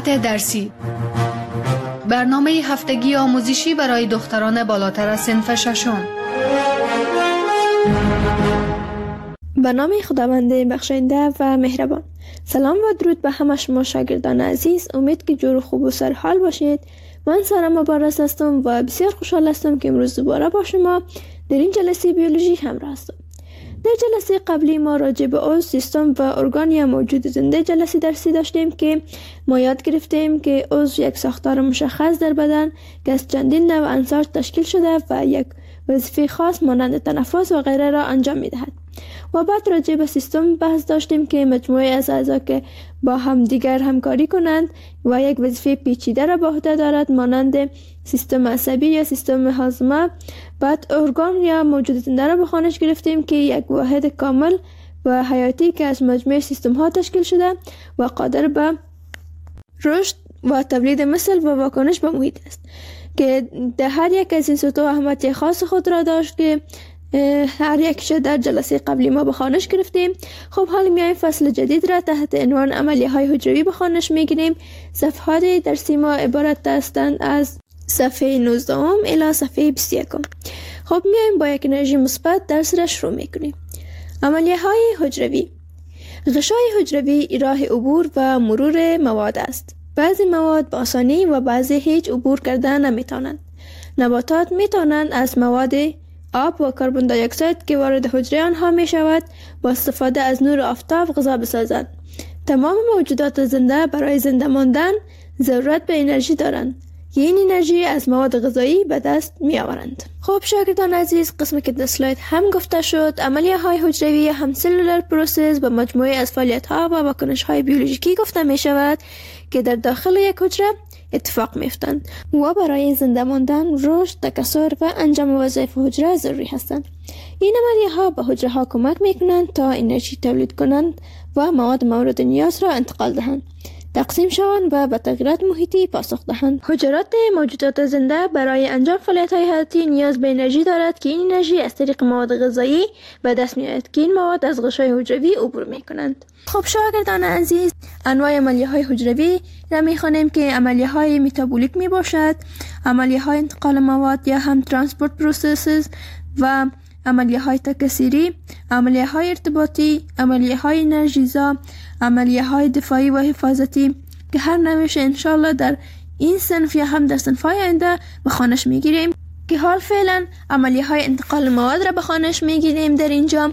مهارت درسی، برنامه هفتگی آموزشی برای دختران بالاتر از صنف ششم. به نام خداوند بخشنده و مهربان. سلام و درود به همه شما شاگردان عزیز. امید که جور و خوب و سرحال باشید. من سارا مبارز هستم و بسیار خوشحال هستم که امروز دوباره با شما در این جلسه بیولوژی همراه هستم. در جلسه قبلی ما راجع به عضو، سیستم و ارگان یا موجود زنده جلسه درسی داشتیم که ما یاد گرفتیم که عضو یک ساختار مشخص در بدن که از چندین نوع عناصر تشکیل شده و یک وظیفه خاص مانند تنفس و غیره را انجام می‌دهد. و بعد راجع به سیستم بحث داشتیم که مجموعه از اعضا که با هم دیگر همکاری کنند و یک وظیفه پیچیده را به عهده دارد مانند سیستم عصبی یا سیستم هاضمه. بعد ارگان یا موجود زنده را به خوانش گرفتیم که یک واحد کامل و حیاتی که از مجموعه سیستم ها تشکیل شده و قادر به رشد و تولید مثل و واکنش به محیط است که در هر یک از این سطوح اهمیت خاص خود را داشت که هر یکش در جلسه قبلی ما به خوانش گرفتیم. خب حالا میایم فصل جدید را تحت عنوان عملیه های حجروی به خوانش میگیریم. صفحات درسی ما عبارت هستند از صفحه 19 الی صفحه 21. خب میایم با یک انرژی مثبت درس را شروع میکنیم. عملیه های حجروی. غشای حجروی راه عبور و مرور مواد است. بعضی مواد با آسانی و بعضی هیچ عبور کردن نمیتونند. نباتات میتونند از مواد آب و کربن دی اکساید که وارد حجره آنها می شود با استفاده از نور آفتاب غذا بسازند. تمام موجودات زنده برای زنده ماندن ضرورت به انرژی دارند که این انرژی از مواد غذایی به دست می آورند. خب شاگردان عزیز، قسمی که در اسلاید هم گفته شد، عملیه های حجروی یا هم سلولر پروسس به مجموعه از فعالیت ها و واکنش های بیولوژیکی گفته می شود که در داخل یک حجره اتفاق میفتند و برای زنده ماندن، رشد، تکثر و انجام وظایف حجره ضروری هستند. این عملیه ها به حجره ها کمک میکنند تا انرژی تولید کنند و مواد مورد نیاز را انتقال دهند، تقسیم شوند و به تغییرات محیطی پاسخ دهند. حجرات موجودات زنده برای انجام فعالیت های حیاتی نیاز به انرژی دارد که این انرژی از طریق مواد غذایی به دست میآید که این مواد از غشای حجروی عبور میکنند. خب شاگردان عزیز، انواع عملیه های حجروی را میخوانیم که عملیه های متابولیک می باشد، عملیه های انتقال مواد یا هم ترانسپورت پروسسز و عملیه های تکثیری، عملیه های ارتباطی، عملیه های انرژیزا، عملیه های دفاعی و حفاظتی که هر نوعش انشالله در این صنف یا هم در صنف های آینده به خوانش میگیریم که حال فعلا عملیه های انتقال مواد را به خوانش میگیریم. در اینجا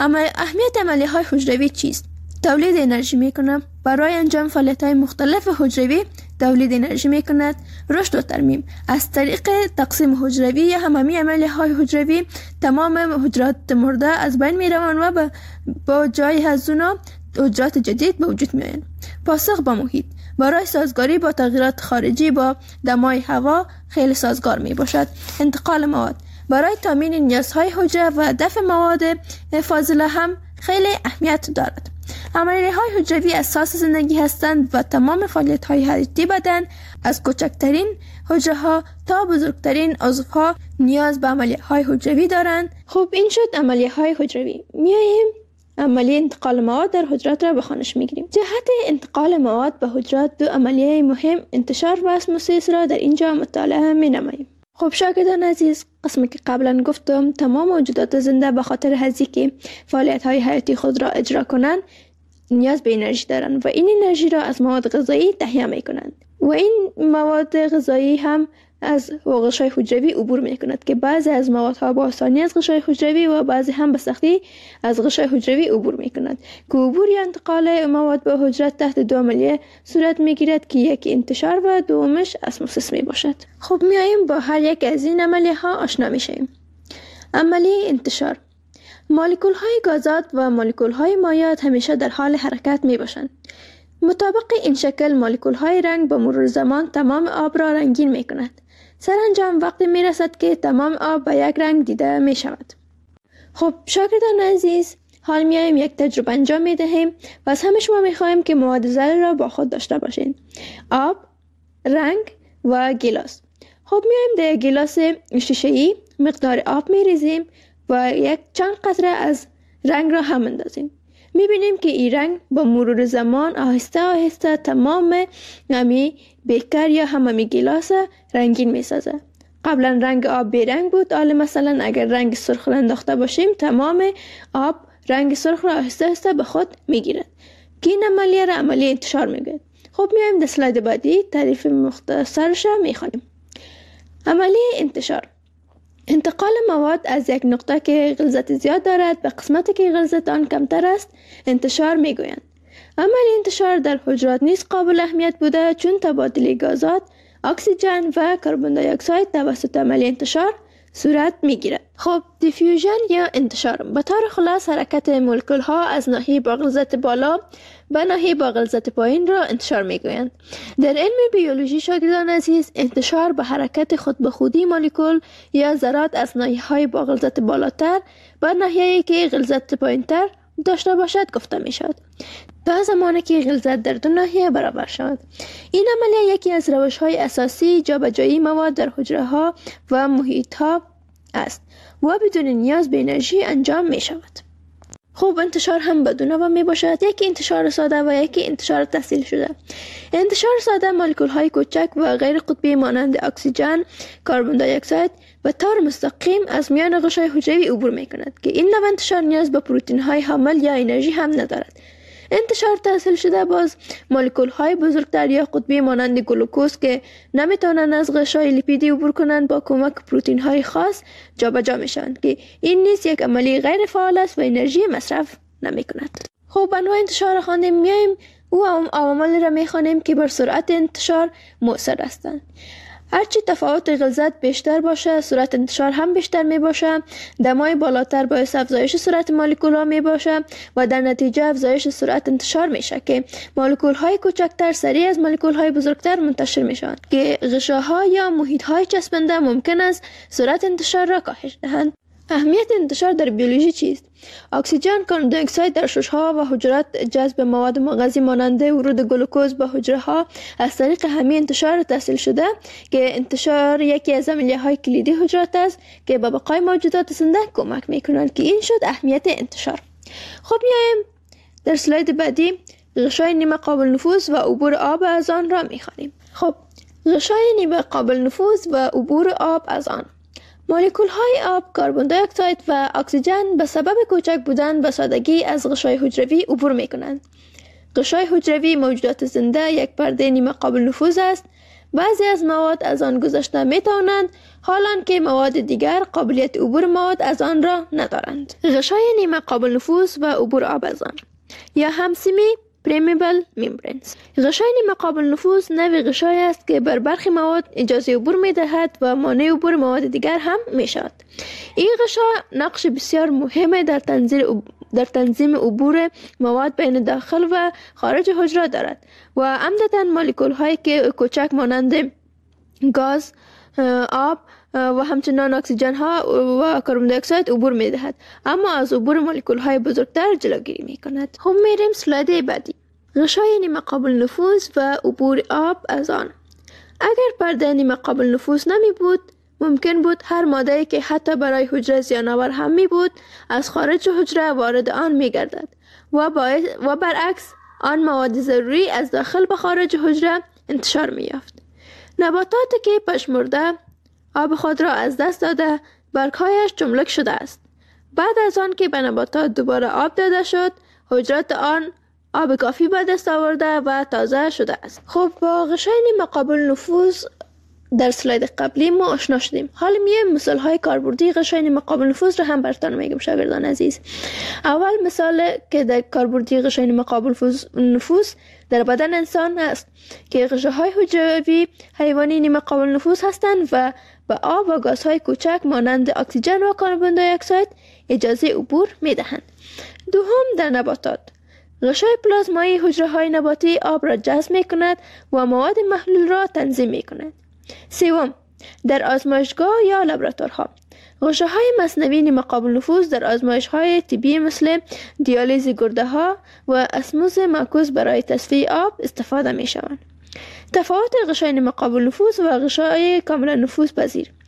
اهمیت عملیه های حجروی چیست؟ تولید انرژی میکنه. برای انجام فعالیت های مختلف حجروی تولید انرژی میکند. رشد و ترمیم. از طریق تقسیم حجروی یا هممی عملیه های حجروی تمام حجرات مرده از بین میروند و با جای از اونا حجرات جدید به وجود میآیند. پاسخ به محیط. برای سازگاری با تغییرات خارجی با دمای هوا خیلی سازگار می باشد. انتقال مواد. برای تامین نیازهای حجره و دفع مواد فاضله هم خیلی اهمیت دارد. عملیه های حجروی اساس زندگی هستند و تمام فعالیت های حیاتی بدن از کوچکترین حجره ها تا بزرگترین عضوها نیاز به عملیه های حجروی دارند. خب این شد عملیه های حجروی. میاییم عملیه انتقال مواد در حجرات را به خوانش میگیریم. جهت انتقال مواد به حجرات دو عملیه مهم انتشار و اسموسیس را در اینجا مطالعه می نماییم. خب شاگردان عزیز، قسمی که قبلا گفتم تمام موجودات زنده به خاطر هزی که فعالیت های حیاتی خود را اجرا کنند نیاز به انرژی دارند و این انرژی را از مواد غذایی تهیه می کنند و این مواد غذایی هم از غشای حجروی عبور می کند که بعضی از موادها با آسانی از غشای حجروی و بعضی هم به سختی از غشای حجروی عبور می کند که عبور یا انتقال مواد به حجرات تحت دو عملیه صورت می گیرد که یکی انتشار و دومش اسموسیس می باشد. خب میاییم با هر یک از این عملیه ها آشنا می شویم. عملیه انتشار. مولکول های گازات و مولکول های مایعات همیشه در حال حرکت می باشند. مطابق این شکل مولکول های رنگ با مرور زمان تمام آب را رنگین می کند. سرانجام وقتی می رسد که تمام آب به یک رنگ دیده می شود. خب شاگردان عزیز، حال میایم یک تجربه انجام می دهیم و از همه شما می خواهیم که مواد ذره را با خود داشته باشین: آب، رنگ و گیلاس. خب میایم در گیلاس شیشه‌ای مقدار آب می ریزیم و یک چند قطره از رنگ را هم اندازیم. میبینیم که این رنگ با مرور زمان آهسته آهسته تمام همی بیکر یا همه گیلاس رنگین میسازه. قبلا رنگ آب بیرنگ بود، حالا مثلا اگر رنگ سرخ را انداخته باشیم تمام آب رنگ سرخ را آهسته آهسته به خود میگیرد که این عملیه را عملیه انتشار میگوید. خب میایم در اسلاید بعدی تعریف مختصرش را میخوانیم. عملیه انتشار: انتقال مواد از یک نقطه که غلظت زیاد دارد به قسمتی که غلظت آن کمتر است انتشار میگویند. عملیه انتشار در حجرات نیز قابل اهمیت بوده، چون تبادل گازات اکسیژن و کربن دی اکساید توسط عملیه انتشار صورت میگیرد. خب دیفیوژن یا انتشار به طور خلاص حرکت مولکول ها از ناحیه با غلظت بالا به ناحیه با غلظت پایین را انتشار میگویند. در علم بیولوژی شاگردان عزیز، انتشار به حرکت خود به خودی مولکول یا ذرات از ناحیه های با غلظت بالاتر به ناحیه که غلظت پایینتر داشته باشد گفته می شود، تا زمانی که غلظت در دو ناحیه برابر شود. این عملیه یکی از روش های اساسی جابجایی مواد در حجره ها و محیط ها است و بدون نیاز به انرژی انجام می شود. خب انتشار هم به دو نوع می باشد، یکی انتشار ساده و یکی انتشار تحصیل شده. انتشار ساده مولکول های کوچک و غیر قطبی مانند اکسیژن، کربن دی اکساید و طور مستقیم از میان غشای حجروی عبور می کند که این نوع انتشار نیاز به پروتئین های حامل یا انرژی هم ندارد. انتشار تحصیل شده باز مولکول های بزرگتر یا قطبی مانند گلوکوز که نمیتونن از غشای لیپیدی عبور کنند با کمک پروتئین های خاص جابجا میشوند که این نیز یک عملی غیر فعال است و انرژی مصرف نمی کند. خب انواع انتشار خواندیم، میایم او عواملی را میخوانیم که بر سرعت انتشار مؤثر هستند. هرچی تفاوت غلظت بیشتر باشه سرعت انتشار هم بیشتر می باشه. دمای بالاتر باعث افزایش سرعت مولکول ها می باشه و در نتیجه افزایش سرعت انتشار میشه که مولکول های کوچکتر سریع از مولکول های بزرگتر منتشر میشن که غشاها یا محیط های چسبنده ممکن است سرعت انتشار را کاهش دهند. اهمیت انتشار در بیولوژی چیست؟ اکسیژن، کربن دی اکساید در شش‌ها و حجرات جذب مواد مغذی مانند ورود گلوکوز به حجره ها از طریق همین انتشار تحصیل شده که انتشار یکی از عملیه های کلیدی حجرات است که به بقای موجودات زنده کمک میکنند که این شد اهمیت انتشار. خب میایم در اسلاید بعدی غشای نیمه قابل نفوذ و عبور آب از آن را میخوانیم. خب غشای نیمه قابل نفوذ و عبور آب از آن: مولکول های آب، کربن دی اکساید و اکسیژن به سبب کوچک بودن به سادگی از غشای حجروی عبور می کنند. غشای حجروی موجودات زنده یک پرده نیمه قابل نفوذ است. بعضی از مواد از آن گذشته می توانند، حالان که مواد دیگر قابلیت عبور مواد از آن را ندارند. غشای نیمه قابل نفوذ و عبور آب از آن یا هم سمی پرمیبل ممبرینز. غشای نیمه قابل نفوذ نوع غشای است که بر برخی مواد اجازه عبور می دهد و مانع عبور مواد دیگر هم می شود. این غشا نقش بسیار مهم در تنظیم عبور مواد بین داخل و خارج حجره دارد و عمدتاً مولکول هایی که کوچک مانند گاز، آب و همچنان اکسیژن ها و کربن دی اکساید عبور می دهد، اما از عبور مولکول های بزرگتر جلوگیری می کند. خب میریم اسلاید بعدی: غشای نیمه قابل نفوذ و عبور آب از آن. اگر پرده نیمه قابل نفوذ نمی بود، ممکن بود هر ماده که حتی برای حجره زیان‌آور هم می بود از خارج حجره وارد آن می گردد و برعکس آن مواد ضروری از داخل به خارج حجره انتشار می یافت. نباتاتی که پژمرده آب خود را از دست داده برگ‌هایش چملک شده است. بعد از آن که به نباتات دوباره آب داده شد، حجرات آن آب کافی به دست آورده و تازه شده است. خب با غشای نیمه قابل نفوذ در اسلاید قبلی ما آشنا شدیم. حالا میایم مثال های کاربردی غشای نیمه قابل نفوذ را هم براتون میگم شاگردان عزیز. اول مثال که در کاربردی غشای نیمه قابل نفوذ در بدن انسان است که غشاهای حجروی حیوانی نیمه قابل نفوذ هستند و به آب و گازهای کوچک مانند اکسیژن و کربن دی اکساید اجازه عبور میدهند. دوم در نباتات غشای پلازمایی حجره های نباتی آب را جذب می کند و مواد محلول را تنظیم می کند. سوم در آزمایشگاه یا لابراتوارها غشاهای مصنوعی نیمه قابل نفوذ در آزمایش‌های طبی مثل دیالیز گرده ها و اسموز معکوس برای تصفیه آب استفاده می شوند. تفاوت غشای نیمه قابل نفوذ و غشای کاملا نفوذ پذیر: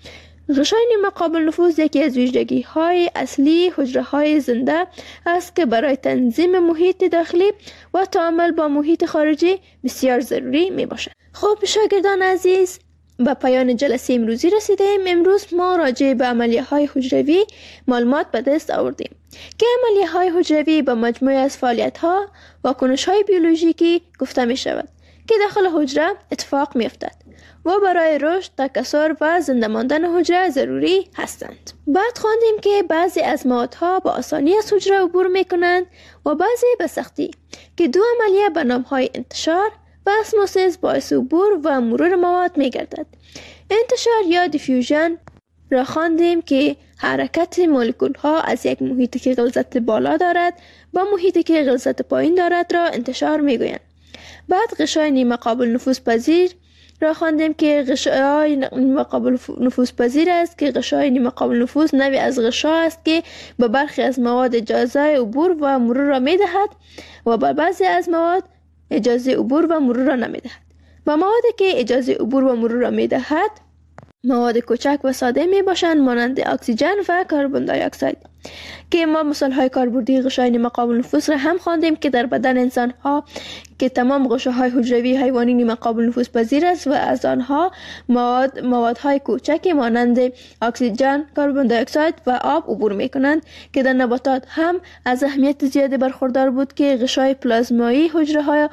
غشای نیمه قابل نفوذ یکی از ویژگی های اصلی حجره های زنده است که برای تنظیم محیط داخلی و تعامل با محیط خارجی بسیار ضروری می باشد. خب شاگردان عزیز، به پایان جلسه امروزی رسیدیم. امروز ما راجع به عملیه های حجروی معلومات به دست آوردیم که عملیه های حجروی به مجموعه از فعالیت ها و کنش های بیولوژیکی گفته می شود که داخل حجره اتفاق می افتد و برای رشد، تکثر و زنده ماندن حجره ضروری هستند. بعد خواندیم که بعضی از موادها با آسانی از حجره عبور می کنند و بعضی به سختی، که دو عملیه به نام های انتشار و اسموسیس باعث عبور و مرور مواد می گردد. انتشار یا دیفیوژن را خواندیم که حرکت مولکول ها از یک محیطی که غلظت بالا دارد با محیطی که غلظت پایین دارد را انتشار می گویند. بعد غشای نیمه قابل نفوذ پذیر را خواندیم که غشای نیمه قابل نفوذ پذیر است که غشای نیمه قابل نفوذ نوعی از غشا است که به برخی از مواد اجازه عبور و مرور را می دهد و به بعضی از مواد اجازه عبور و مرور را نمی دهد. و موادی که اجازه عبور و مرور را می دهد مواد کوچک و ساده می باشند، مانند اکسیژن و کربن دی اکساید، که ما مثال های کاربردی غشای نیمه قابل نفوذ را هم خواندیم که در بدن انسان ها که تمام غشاهای حجروی حیوانی نیمه قابل نفوذ پذیر است و از آنها موادهای کوچکی مانند اکسیژن، کربن دی اکساید و آب عبور می کنند، که در نباتات هم از اهمیت زیادی برخوردار بود که غشای پلازمایی حجره های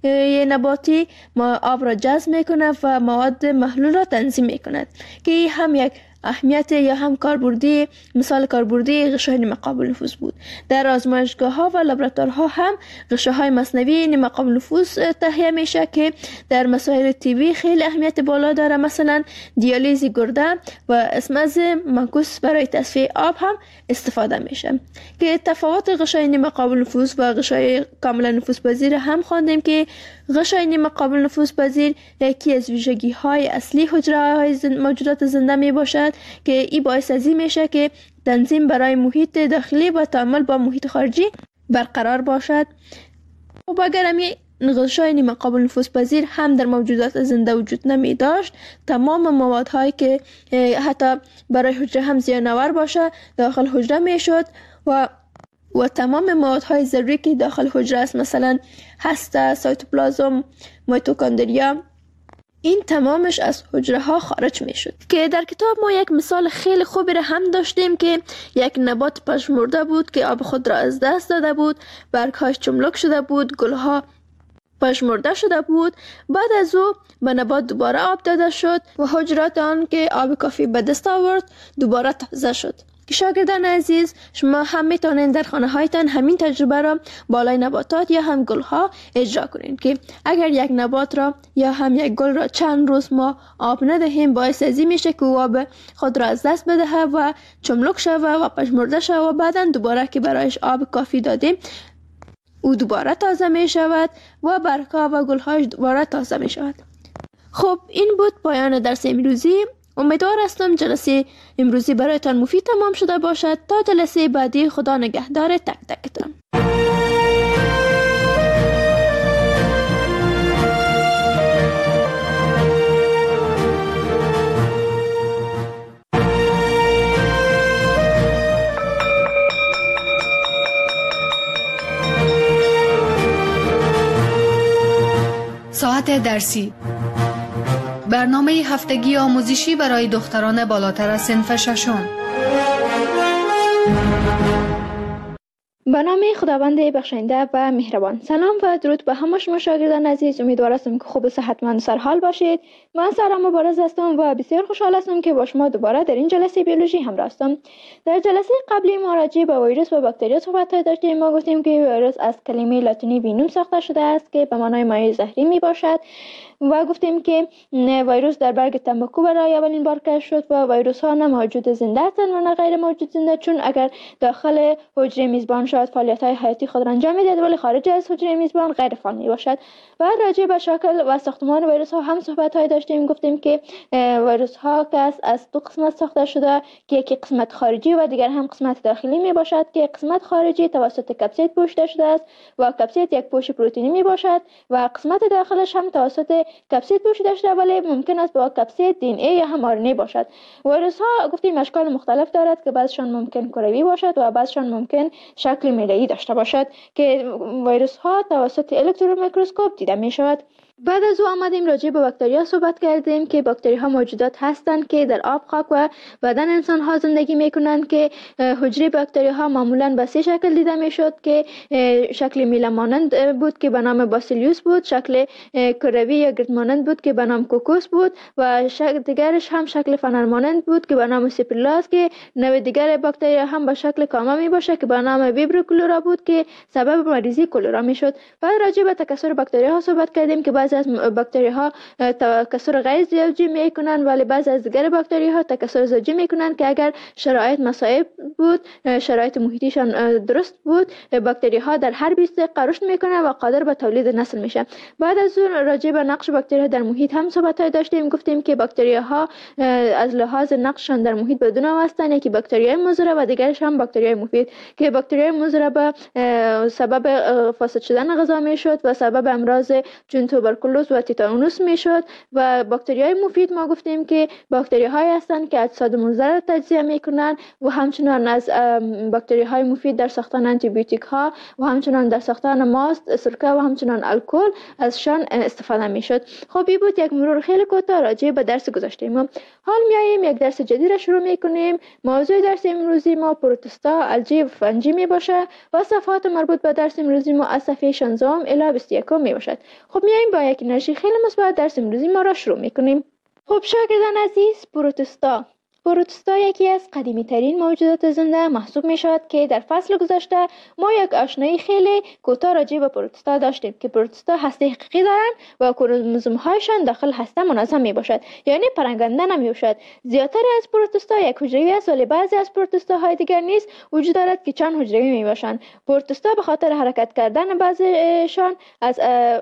نباتی آب را جذب می کند و مواد محلول را تنظیم می کند، که هم یک اهمیت یا هم کاربردی مثال کاربردی غشای نیمه قابل نفوذ بود. در آزمایشگاه ها و لابراتوارها هم غشاهای مصنوعی نیمه قابل نفوذ تهیه میشه که در مسائل طبی خیلی اهمیت بالا داره، مثلا دیالیز گرده و اسمز معکوس برای تصفیه آب هم استفاده میشه. که تفاوت غشای نیمه قابل نفوذ و غشای کاملا نفوذ پذیر هم خواندیم که غشای نیمه قابل نفوذ پذیر یکی از ویژگی های اصلی حجره های موجودات زنده می باشد که این باعث از این میشه که تنظیم برای محیط داخلی و تعامل با محیط خارجی برقرار باشد. و اگر همی غشای نیمه قابل نفوذ پذیر هم در موجودات زنده وجود نمی داشت، تمام موادهایی که حتی برای حجره هم زیانآور باشه داخل حجره می شد و تمام موادهای ضروری که داخل حجره است، مثلا هسته، سایتوپلازم، میتوکندریا، این تمامش از حجره ها خارج می شد. که در کتاب ما یک مثال خیلی خوبی را هم داشتیم که یک نبات پژمرده بود که آب خود را از دست داده بود، برگهاش چملک شده بود، گلها پژمرده شده بود. بعد از او به نبات دوباره آب داده شد و حجرات آن که آب کافی به دست آورد دوباره تازه شد. که شاگردان عزیز، شما هم میتونید در خانه هایتان همین تجربه را بالای نباتات یا هم گل ها اجرا کنید که اگر یک نبات را یا هم یک گل را چند روز ما آب ندهیم، باعث از این میشه که آب خود را از دست بده و چملک شود و پژمرده شود و بعدا دوباره که برایش آب کافی دادیم او دوباره تازه می شود و برگها و گل هاش دوباره تازه می شود. خب این بود پایان درس امروزی. امیدوار هستم جلسه امروزی برایتان مفید تمام شده باشد. تا جلسه بعدی، خدا نگهدار تک تکتان. ساعت درسی، برنامه هفتگی آموزشی برای دختران بالاتر از صنف ششم. به نام خداوند بخشنده و مهربان. سلام و درود به همه شما شاگردان عزیز. امیدوار هستم که خوب و صحتمند سرحال باشید. من سارا مبارز هستم و بسیار خوشحال هستم که با شما دوباره در این جلسه بیولوژی همراه هستم. در جلسه قبلی ما راجع به ویروس و باکتریا صحبت داشتیم. ما گفتیم که ویروس از کلمه لاتینی وینوم ساخته شده است که به معنای مایع زهری می باشد و گفتیم که ویروس در برگ تنباکو برای اولین بار کشف شد و ویروس ها نه موجود زنده هستند و نه غیر موجود زنده، چون اگر داخل حجره میزبان شود فعالیت‌های حیاتی خود را انجام می‌دهد ولی خارج از حجره میزبان غیر فعال میباشد. و راجع به شکل و ساختمان ویروس‌ها هم صحبت‌های داشتیم. گفتیم که ویروس‌ها که از دو قسمت ساخته شده که یکی قسمت خارجی و دیگر هم قسمت داخلی میباشد که قسمت خارجی توسط کپسید پوشیده شده است و کپسید یک پوش پروتئینی میباشد و قسمت داخلش هم توسط کپسید پوشیده شده ولی ممکن است با کپسید دی ان ای یا هم آر ان ای باشد. ویروس‌ها گفتیم اشکال مختلف دارد که بعضشان ممکن کروی باشد و بعضشان ممکن شکل میله‌ای داشته باشد که ویروس‌ها توسط الکترون میکروسکوپ دیده میشود. بعد از او آمدیم راجع به باکتریا صحبت کردیم که باکتری ها موجودات هستند که در آب، خاک و بدن انسان ها زندگی میکنند که حجره باکتری ها معمولا به سه شکل دیده میشد که شکل میله مانند بود که به نام باسیلیوس بود، شکل کروی یا گرد مانند بود که به نام کوکوس بود و شکل دیگرش هم شکل فنر مانند بود که به نام سیپرلاس که نوع دیگر باکتری هم به شکل کامه می باشه که به نام ویبرو کلورا بود که سبب مریضی کلورا میشد. بعد راجع به تکثر باکتری ها صحبت کردیم که بعضی از باکتری ها تکثر غیر زوجی میکنن ولی بعضی از دیگر باکتری ها تکثر زوجی میکنن که اگر شرایط مساعد بود، شرایط محیطیشان درست بود، باکتری ها در هر 20 دقیقه رشد میکنن و قادر به تولید نسل میشه. بعد از اون راجع به نقش باکتری ها در محیط هم صحبت داشتیم. گفتیم که باکتری ها از لحاظ نقششان در محیط به دو نوع هستند، یکی باکتری های مضر و دیگرش هم باکتری های مفید که باکتری های مضر به سبب فاسد شدن غذا میشد و سبب امراض چون توبرکولوز و تیتانوس میشد و باکتری های مفید ما گفتیم که باکتری هایی هستند که اجساد مضر را تجزیه میکنن و همچنان از باکتری های مفید در ساختن آنتی بیوتیک ها و همچنان در ساختن ماست، سرکه و همچنان الکل ازشان استفاده میشد. خب این بود یک مرور خیلی کوتاه راجع به درس گذاشتیم. حال میاییم یک درس جدید را شروع میکنیم. موضوع درس امروزی ما پروتوستا، الژی و فنجی می باشه و صفحات مربوط به درس امروزی ما از صفحه 16 الی 21 می باشد. خب میاییم با یک انرژی خیلی مثبت درس امروزی ما را شروع میکنیم. خب شاگردان عزیز، پروتوستا یکی از قدیمی ترین موجودات زنده محسوب می شود که در فصل گذشته ما یک آشنایی خیلی کوتاه راجع به پروتوستا داشتیم که پروتوستا هسته حقیقی دارند و کروموزوم هایشان داخل هسته منظم می باشد، یعنی پراکنده نمی باشد. زیادتر از پروتوستا یک حجروی است ولی بعضی از پروتوستا های دیگر نیز وجود دارد که چند حجروی می باشند. پروتوستا به خاطر حرکت کردن بعضیشان از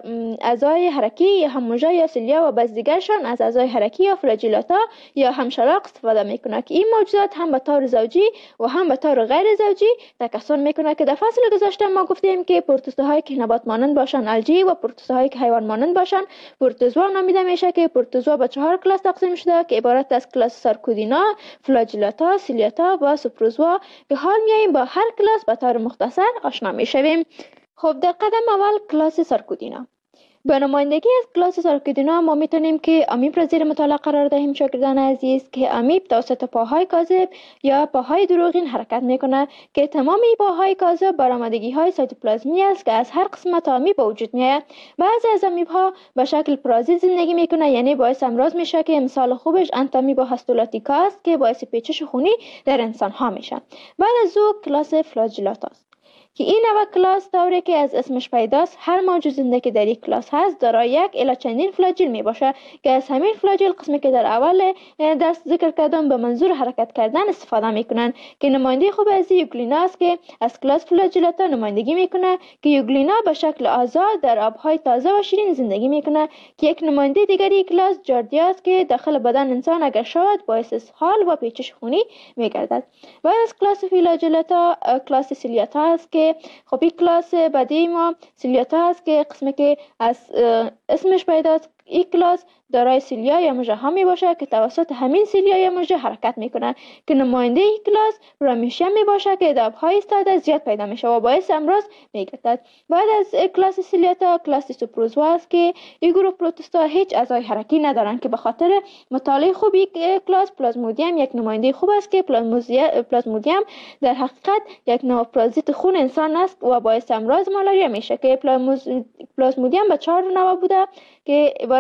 اعضای حرکی یا هم موژه یا سیلیا و بعضی دیگرشان از اعضای حرکی یا فلاجیلاتا یا هم شلاق استفاده میکنه که این موجودات هم به طور زوجی و هم به طور غیر زوجی تکثر میکنه که در فصل گذشته ما گفتیم که پروتوزوهایی که نبات مانند باشن الژی و پروتوزوهایی که حیوان مانند باشن پروتوزوا نامیده میشه که پروتوزوا به 4 کلاس تقسیم شده که عبارت از کلاس سارکودینا، فلاجیلاتا، سیلیاتا و سوپروزوا که حال میایم با هر کلاس به طور مختصر آشنا میشویم. خب در قدم اول کلاس سارکودینا. به نمایندگی از کلاس سارکودینا ما میتونیم که امیب را زیر مطالعه قرار دهیم شاگردان عزیز که امیب توسط پاهای کاذب یا پاهای دروغین حرکت میکنه که تمام این پاهای کاذب برآمدگی های سایتوپلازمی است که از هر قسمت امیب به وجود میاد. بعضی از امیب ها به شکل پرازیت زندگی میکنه، یعنی باعث امراض میشه که مثال خوبش انتامیبا هاستولاتیکا است که باعث پیچش خونی در انسان ها میشه. بعد از او کلاس فلاجیلاتا است که این نوع کلاس طوری که از اسمش پیداست هر موجود زنده که در این کلاس هست دارای یک الی چندین فلاجیل می باشه که از همین فلاجیل قسمی که در اول درس ذکر کردم به منظور حرکت کردن استفاده میکنن که نماینده خوب از یوگلینا است که از کلاس فلاجیلاتا نمایندگی میکنه که یوگلینا به شکل آزاد در آبهای تازه و شیرین زندگی میکنه که یک نماینده دیگری کلاس جاردیا است که داخل بدن انسان اگر شود باعث اسهال و پیچش خونی میگردد. بعد از کلاس فلاجیلاتا کلاس سیلیاتا است که خب این کلاس بعدی ما سیلیاتا است که قسمی که از اسمش پیداست. این کلاس دارای سیلیا یا مژه ها می باشه که توسط همین سیلیا یا مژه حرکت میکنن که نماینده این کلاس پرامیشیم می باشه که در آبهای ایستاده زیاد پیدا میشه و باعث امراض میگردد. بعد از کلاس سیلیاتا کلاس سوپروزوا است که این گروه پروتوستا هیچ اعضای حرکی ندارن که به خاطر مطالعه خوب این کلاس پلازمودیم یک نماینده خوب است که پلازمودیم در حقیقت یک نوع پرازیت خون انسان است و باعث امراض مالاریا میشه که پلازمودیم به 4 نوع بوده که عبارت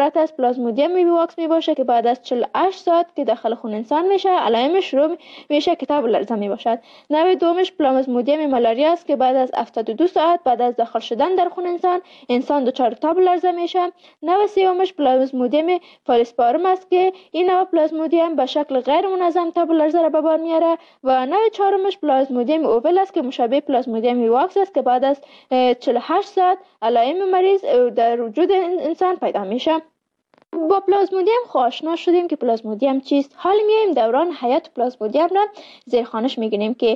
عبارت از پلازمودیم بیواکس می باشه که بعد از 48 ساعت که داخل خون انسان میشه علائمش شروع میشه که تب لرزه می باشد. نوع دومش پلازمودیم مالاریا است که بعد از 72 ساعت بعد از داخل شدن در خون انسان دچار تب لرزه میشه. نوع سومش پلازمودیم فالسپارم است که این نوع پلازمودیم به شکل غیر منظم تب لرزه را به بار میاره و نوع چهارمش پلازمودیم اوول است که مشابه پلازمودیم بیواکس است که بعد از 48 ساعت علائم مریض در وجود انسان پیدا میشه. با پلازمودیم آشنا شدیم که پلازمودیم چیست. حال میایم دوران حیات پلازمودیم را زیر خانش میگیریم که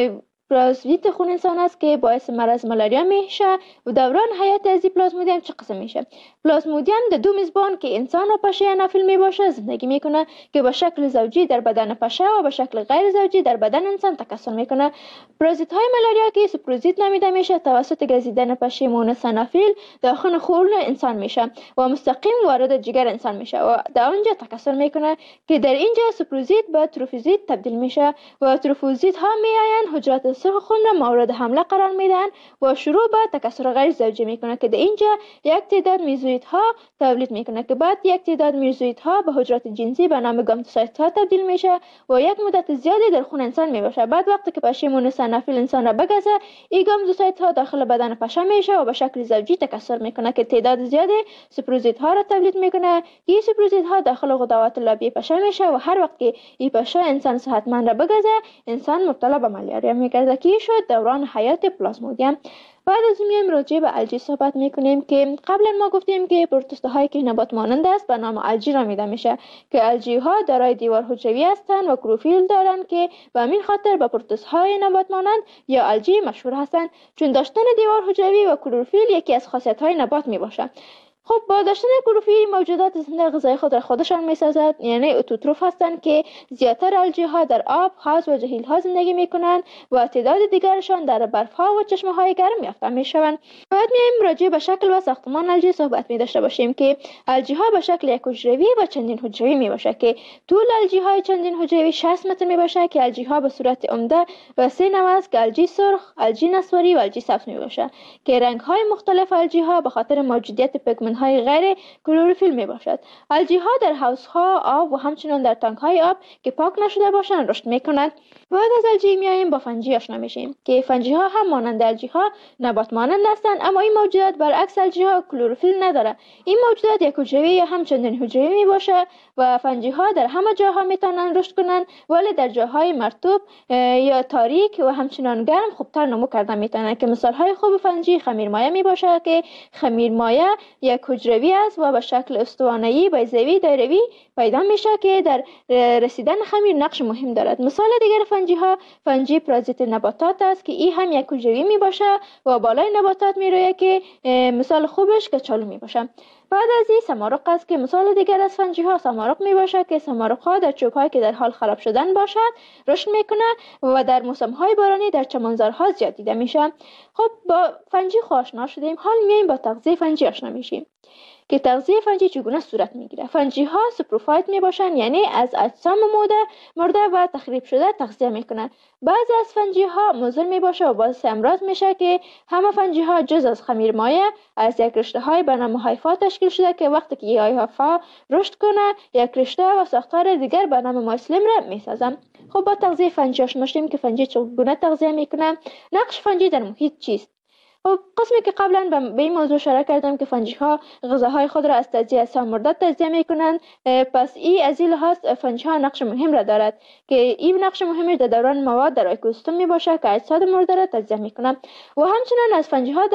پلازمیت خون انسان است که باعث مرض مالاریا میشه و دوران حیات از پلازمودیم چه قسم میشه. پلازمودیم در دو میزبان که انسان و پشه نافل میباشه زندگی میکنه که به شکل زوجی در بدن پشه و به شکل غیر زوجی در بدن انسان تکثر میکنه. پرازیت های مالاریا که سپروزیت نامیده میشه توسط گزیدن پشه مونس نافل داخل خون انسان میشه و مستقیم وارد جگر انسان میشه و در آنجا تکثر میکنه که در اینجا سپروزیت به تروفوزیت تبدیل میشه و تروفوزیت ها میآیند حجرات سرخ خون را مورد حمله قرار میدن و شروع به تکثر غیر زوجی میکنه که در اینجا یک تعداد میزویت ها تولید میکنه که بعد یک تعداد میزویت ها به حجرات جنسی به نام گامتوسایت ها تبدیل میشه و یک مدت زیادی در خون انسان میباشه. بعد وقتی که پشه مونس نافل انسان را بگزه این گامتوسایت ها داخل بدن پشه میشه و به شکل زوجی تکثر میکنه که تعداد زیادی سپروزیت ها را تولید میکنه. این سپروزیت ها داخل غدوات لابی پشه میشه و هر وقت که این پشه انسان صحتمند را بگزه انسان مبتلا به مالاریا میگرده که شد دوران حیات پلازمودیم. بعد از میایم راجع به الژی صحبت میکنیم که قبلا ما گفتیم که پروتوزوها هایی که نبات مانند است به نام الژی نامیده میشه که الژی ها دارای دیوار حجروی هستند و کلروفیل دارند که به همین خاطر به پروتوزوهای نبات مانند یا الژی مشهور هستند چون داشتن دیوار حجروی و کلروفیل یکی از خاصیت های نبات میباشد. خب با داشتن کلروفیل موجودات زنده غذای خود را خودشان میسازد یعنی اتوتروف هستند که زیادتر الژی ها در آب، حوض و جهیل ها زندگی میکنند و تعداد دیگرشان در برف ها و چشمه های گرم یافته میشوند. باید میایم راجع به شکل و ساختمان الژی صحبت می داشته باشیم که الژی ها به شکل یک حجروی و چندین حجروی می باشه که طول الژی های چندین حجروی 60 متر می باشه که الژی ها به صورت عمده و سه نوع است که الژی سرخ، الژی نسواری و الژی سبز می باشه که رنگ های مختلف الژی ها به خاطر موجودیت پیگمنت های غیر کلروفیل می باشد. الژی ها در حوض ها آب و همچنین در تانک های آب که پاک نشده باشند رشد می کنند. بعد از الژی میایم با فنجی آشنا میشیم که فنجی ها هم مانند الژی ها نبات مانند هستند اما این موجودات برعکس الژی ها کلروفیل نداره. این موجودات یک حجروی یا همچنین حجروی می باشه و فنجی ها در همه جاها میتونن رشد کنند ولی در جاهای مرطوب یا تاریک و همچنین گرم خوبتر نمو کردن میتونن که مثال های خوب فنجی خمیرمایه می باشه که خمیرمایه یک حجروی است و به شکل استوانه‌ای بیضوی دایروی پیدا میشه که در رسیدن خمیر نقش مهم دارد. مثال دیگر فنجی ها فنجی پرازیت نباتات است که این هم یک حجروی می باشه و بالای نباتات می رویه که مثال خوبش کچالو می باشه. بعد از این سمارق است که مثال دیگر از فنجی ها سمارق می باشه که سمارق ها در چوب هایی که در حال خراب شدن باشد رشد میکنه و در موسم های بارانی در چمنزارها زیاد دیده میشه. خب با فنجی آشنا شدیم، حال میایم با تغذیه فنجی آشنا میشیم که تغذیه فنجی چگونه صورت میگیره. فنجی ها سپروفایت می باشن یعنی از اجسام مرده و تخریب شده تغذیه میکنن. بعضی از فنجی ها مضر می باشه و باعث امراض میشه که همه فنجی ها جز از خمیرمایه از یک رشته های به نام هایفا تشکیل شده که وقتی که هایفا رشد کنه یک رشته و ساختار دیگر به نام مایسلیم را میسازن. خب با تغذیه فنجی آشنا شدیم که فنجی چگونه تغذیه میکنه. نقش فنجی در محیط چیست؟ خب قسمی که قبلا به این موضوع اشاره کردم که فنجی ها غذاهای خود را از تجزیه اجسام مرده تجزیه میکنند، پس این از این لحاظ فنجی ها نقش مهم را دارد که این نقش مهمی در دوران مواد در اکوسیستم می باشه که اجساد مرده را تجزیه میکنند و همچنین از فنجی ها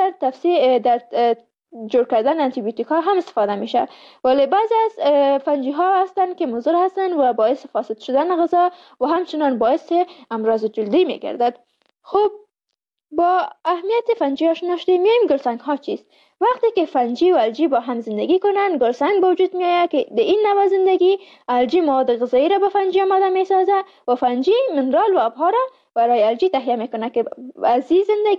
در جور کردن آنتی بیوتیک ها هم استفاده میشه. ولی بعضی از فنجی ها هستند که مضر هستند و باعث فاسد شدن غذا و همچنین باعث امراض جلدی میگردد. خب با اهمیت فنجی آشنا شدیم. میایم گلسنگ ها چیست؟ وقتی که فنجی و الژی با هم زندگی کنند گلسنگ به وجود میآید که در این نوع زندگی الژی مواد غذایی را به فنجی آماده میسازه و فنجی منرال و آبها را برای الژی تهیه میکنه که از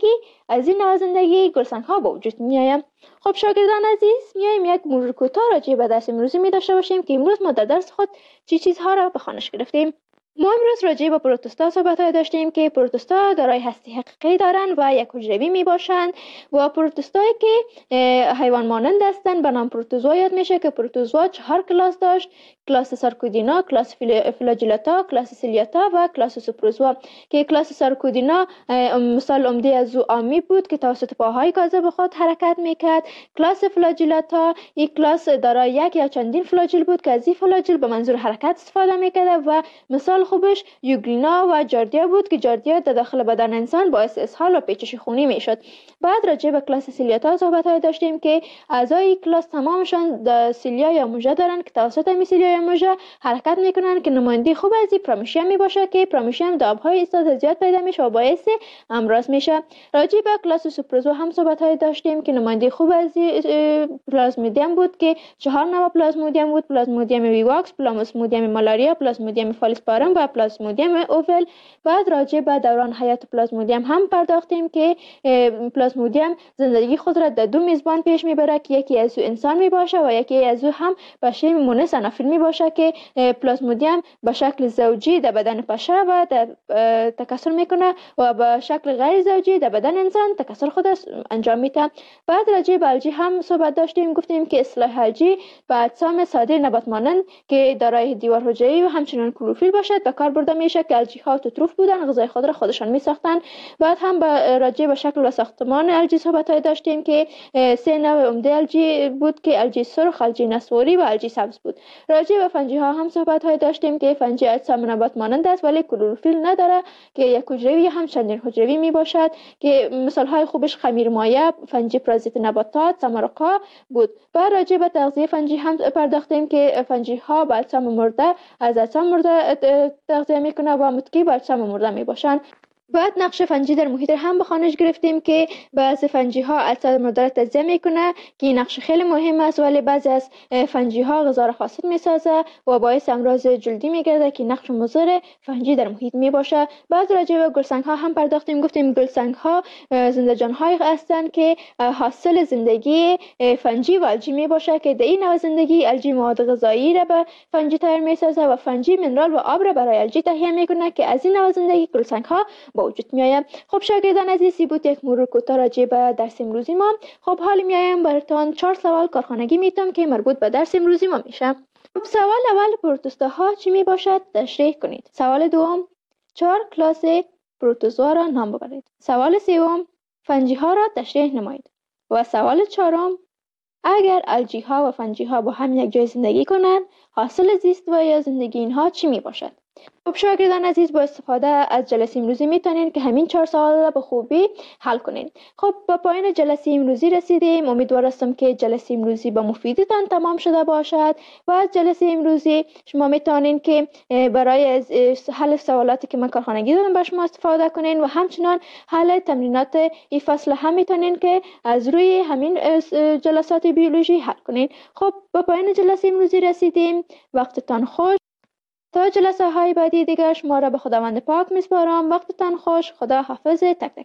این نوع زندگی گلسنگ ها به وجود میآید. خب شاگردان عزیز، میایم یک مرور کوتاه راجع به درس امروزی می داشته باشیم که امروز ما در درس خود چیزها را به خوانش گرفتیم. ما امروز راجع به پروتوستا صحبت داشتیم که پروتوستا دارای هستی حقیقی دارند و یک حجروی می باشند و پروتوستایی که حیوان مانند هستند به نام پروتوزوا یاد میشه که پروتوزوا 4 کلاس داشت: کلاس سارکودینا، کلاس فلاجیلاتا، کلاس سیلیاتا و کلاس سوپروزوا. که کلاس سارکودینا مثال عمده از او آمی بود که توسط پاهای کاذب خود حرکت میکرد. کلاس فلاجیلاتا یک کلاس دارای یک یا چندین فلاجیل بود که از این فلاجیل به منظور حرکت استفاده میکرد و مثال خوبش یوگلینا و جاردیا بود که جاردیا در داخل بدن انسان باعث اسهال و پیچش خونی میشد. بعد راجع به کلاس سیلیاتا صحبت داشتیم که اعضای کلاس تمامشان سیلیا یا موژه دارند که توسط این سیلیا یا موژه حرکت میکنند که نماینده خوب از این پرامیشیم میباشه که پرامیشیم در آبهای ایستاد زیاد پیدا میشه و باعث امراض میشه. راجع به کلاس سوپروزوا هم صحبت داشتیم که نماینده خوب از پلازمودیم بود که 4 نوع پلازمودیم بود: پلازمودیم ویواکس، پلازمودیم مالاریا، پلازمودیم فالسپارم و پلازمودیم اوول. بعد راجع به دوران حیات پلازمودیم هم پرداختیم که پلازمودیم زندگی خود را در 2 میزبان پیش میبره که یکی از او انسان میباشه و یکی از او هم بشه مونس انافیل میباشه که پلازمودیم به شکل زوجی در بدن پشه و تکثر میکنه و به شکل غیر زوجی در بدن انسان تکثر خود انجام میده. بعد راجع به الژی هم صحبت داشتیم، گفتیم که اصطلاح الژی به اجسام ساده نبات مانند که دارای دیوار حجروی و همچنین کلروفیل باشد به کار برده میشه که الژی ها اوتوتروف بودن، غذای خود را خودشان میساختن. بعد هم راجع به شکل و ساختمان الژی صحبت داشتیم که 3 نوع عمده الژی بود که الژی سرخ، الژی نسواری و الژی سبز بود. راجع به فنجی ها هم صحبت داشتیم که فنجی اجسام نبات مانند است ولی کلروفیل نداره که یک حجروی هم چندین حجروی می باشد که مثال های خوبش خمیرمایه، فنجی پرازیت نباتات، سمرقا بود. بعد راجع به تغذیه فنجی هم پرداختیم که فنجی ها با اجسام مرده از اجسام مرده تغذیه میکنه و متکی با اجسام مرده می باشند. بعد نقش فنجی در محیط هم به خوانش گرفتیم که بعضی فنجی ها اجساد مرده را تجزیه میکنه که این نقش خیلی مهم است، ولی بعضی از فنجی ها غذا را فاسد میسازه و باعث امراض جلدی میگرده که نقش مضر فنجی در محیط میباشه. بعد راجع به گلسنگ ها هم پرداختیم، گفتیم گلسنگ ها زنده جان های هستند که حاصل زندگی فنجی و الژی میباشه که در این نوع زندگی الژی مواد غذایی را به فنجی تحویل میسازه و فنجی منرال و آب را برای الژی تهیه میکنه که از این نوع زندگی گلسنگ ها با وجود میآید. خب شاگردان عزیزی بود یک مرور کوتاه راجع به درس امروزی ما. خب حالا میایم براتون 4 سوال کارخانگی میتونم که مربوط به درس امروزی ما میشه. خب سوال اول، پروتوستا ها چی می باشد تشریح کنید. سوال دوم، 4 کلاس پروتوزوا را نام ببرید. سوال سوم، فنجی ها را تشریح نمایید. و سوال چهارم، اگر الژی ها و فنجی ها با هم یک جای زندگی کنند حاصل زیست و یا زندگی اینها چی می باشد؟ خب شاگردان عزیز، با استفاده از جلسه امروزی میتونین که همین 4 سوال را به خوبی حل کنین. خب با پایان جلسه امروزی رسیدیم. امیدوار هستم که جلسه امروزی با مفیدتان تمام شده باشد و از جلسه امروزی شما میتونین که برای حل سوالاتی که من کارخانگی دادم با شما استفاده کنین و همچنان حل تمرینات این فصل هم میتونین که از روی همین جلسات بیولوژی حل کنین. خب با پایان جلسه امروزی رسیدیم. وقتتان خوش. تا جلسه های بعدی دیگر شما را به خداوند پاک میسپارم. وقتتان خوش. خدا حافظ تک تک.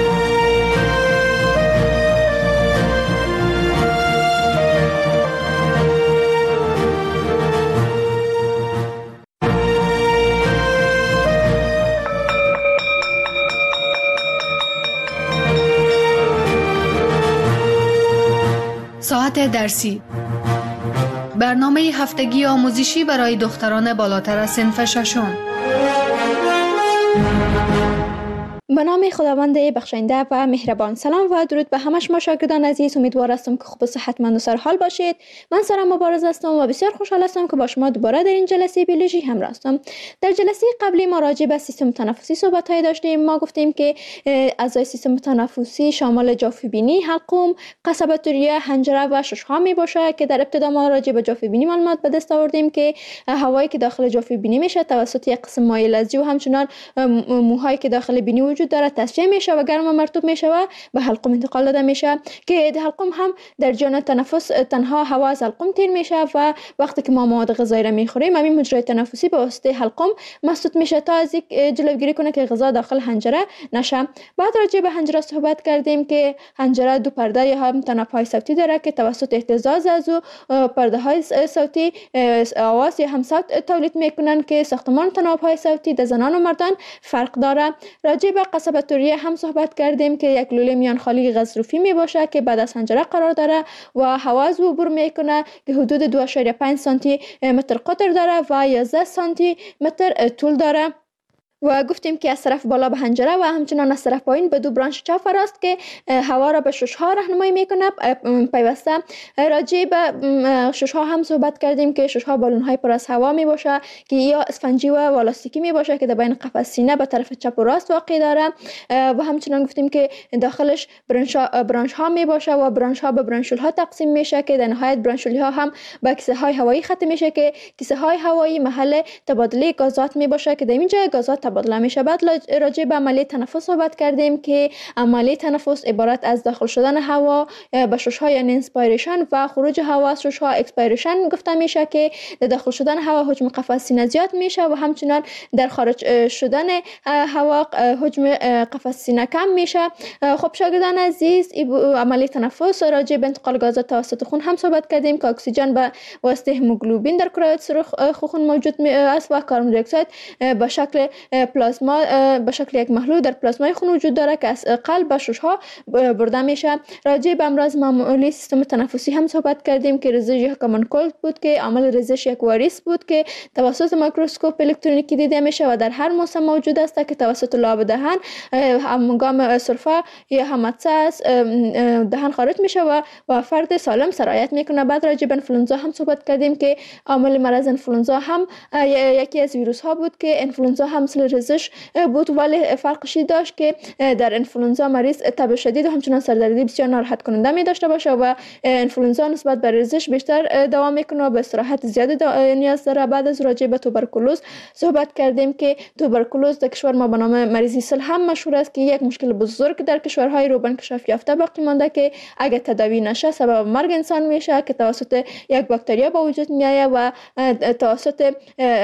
ساعت درسی، برنامه هفتگی آموزشی برای دختران بالاتر از صنف ششم. به نام خداوند بخشنده و مهربان. سلام و درود به همه شما شاگردان عزیز. امیدوار هستم که خوب و صحتمند و سرحال باشید. من سارا مبارز هستم و بسیار خوشحال هستم که با شما دوباره در این جلسه بیولوژی همراه هستم. در جلسه قبلی ما راجع به سیستم تنفسی صحبت داشتیم. ما گفتیم که اعضای سیستم تنفسی شامل جافه‌بینی، حلقوم، قصبه ریه، حنجره و ششم می باشه که در ابتدا ما راجع به جافه‌بینی معلومات به دست آوردیم که هوایی که داخل جافه‌بینی میشه توسط یک قسم مایع لزجی و همچنان موهایی که داخل بینی وجود وجود داره تصفیه میشه و گرم و مرطوب میشه و به حلقوم انتقال داده میشه که حلقوم هم در جریان تنفس تنها هوا از حلقوم تیر میشه و وقتی که ما مواد غذایی را میخوریم همین مجرای تنفسی به واسطه حلقوم مسدود میشه تا از جلوگیری کنه که غذا داخل حنجره نشه. بعد راجع به حنجره صحبت کردیم که حنجره دو پرده یا هم تناب‌های صوتی داره که توسط اهتزاز از پرده های صوتی آواز یا هم صوت تولید میکنن که ساختمان تناب‌های صوتی در زنان و مردان فرق داره. راجع به قصبه توریه هم صحبت کردیم که یک لوله میان خالی غضروفی می باشه که بعد از حنجره قرار داره و هوا از عبور میکنه که حدود 2.5 سانتی متر قطر داره و 11 سانتی متر طول داره. و گفتیم که از طرف بالا به حنجره و همچنان از طرف پایین به دو برانش چاف است که هوا را به شش‌ها راهنمایی میکنه. پیوسته راجع به شش‌ها هم صحبت کردیم که شش‌ها بالون‌های پر از هوا می باشه که یا اسفنجی و والاستیکی می باشه که در بین قفس سینه به طرف چپ و راست واقع داره و همچنان گفتیم که داخلش برانش ها می باشه و برانش ها به برانشول ها تقسیم میشه که در نهایت برانشول ها هم به کیسه های هوایی ختم میشه که کیسه های هوایی محل تبادله گازات می باشه که در اینجا گازات تبادله میشه. بعد راجع به عملیه تنفس صحبت کردیم که عملیه تنفس عبارت از داخل شدن هوا به شش‌ها یعنی انسپایریشن و خروج هوا از شش‌ها اکسپایریشن گفته میشه که داخل شدن هوا حجم قفس سینه زیاد میشه و همچنان در خارج شدن هوا حجم قفس سینه کم میشه. خب شاگردان عزیز عملیه تنفس راجع به انتقال گازات توسط خون هم صحبت کردیم که اکسیژن به واسطه هموگلوبین در کره سرخ خون موجود است و کربن دی اکساید به شکل پلازما به شکل یک محلول در پلازمای خون وجود داره که از قلب به شش‌ها برده میشه. راجع به امراض معمولی سیستم تنفسی هم صحبت کردیم که ریزش یک کامن کولد بود که عامل ریزش یک واریس بود که توسط میکروسکوپ الکترونیکی دیده میشه و در هر موسم موجود است که توسط لاب دهن هنگام سرفه یا همدسه از دهن خارج میشه و فرد سالم سرایت میکنه. بعد راجع به انفلوئنزا هم صحبت کردیم که عامل مرض انفلوئنزا هم یکی از ویروس ها بود که انفلوئنزا هم مثل ریزش بود ولی فرقشی داشت که در انفلوئنزا مریض تب شدید و همچنان سردردی بسیار ناراحت کننده می داشته باشه و انفلوئنزا نسبت به ریزش بیشتر دوام میکنه و به استراحت زیاد نیاز داره. بعد از راجع به توبرکولوز صحبت کردیم که توبرکولوز در کشور ما به نام مریضی سل هم مشهور است که یک مشکل بزرگ در کشورهای روبن انکشاف یافته باقی مانده که اگه تداوی نشه سبب مرگ انسان میشه که توسط یک باکتری به وجود میایه و توسط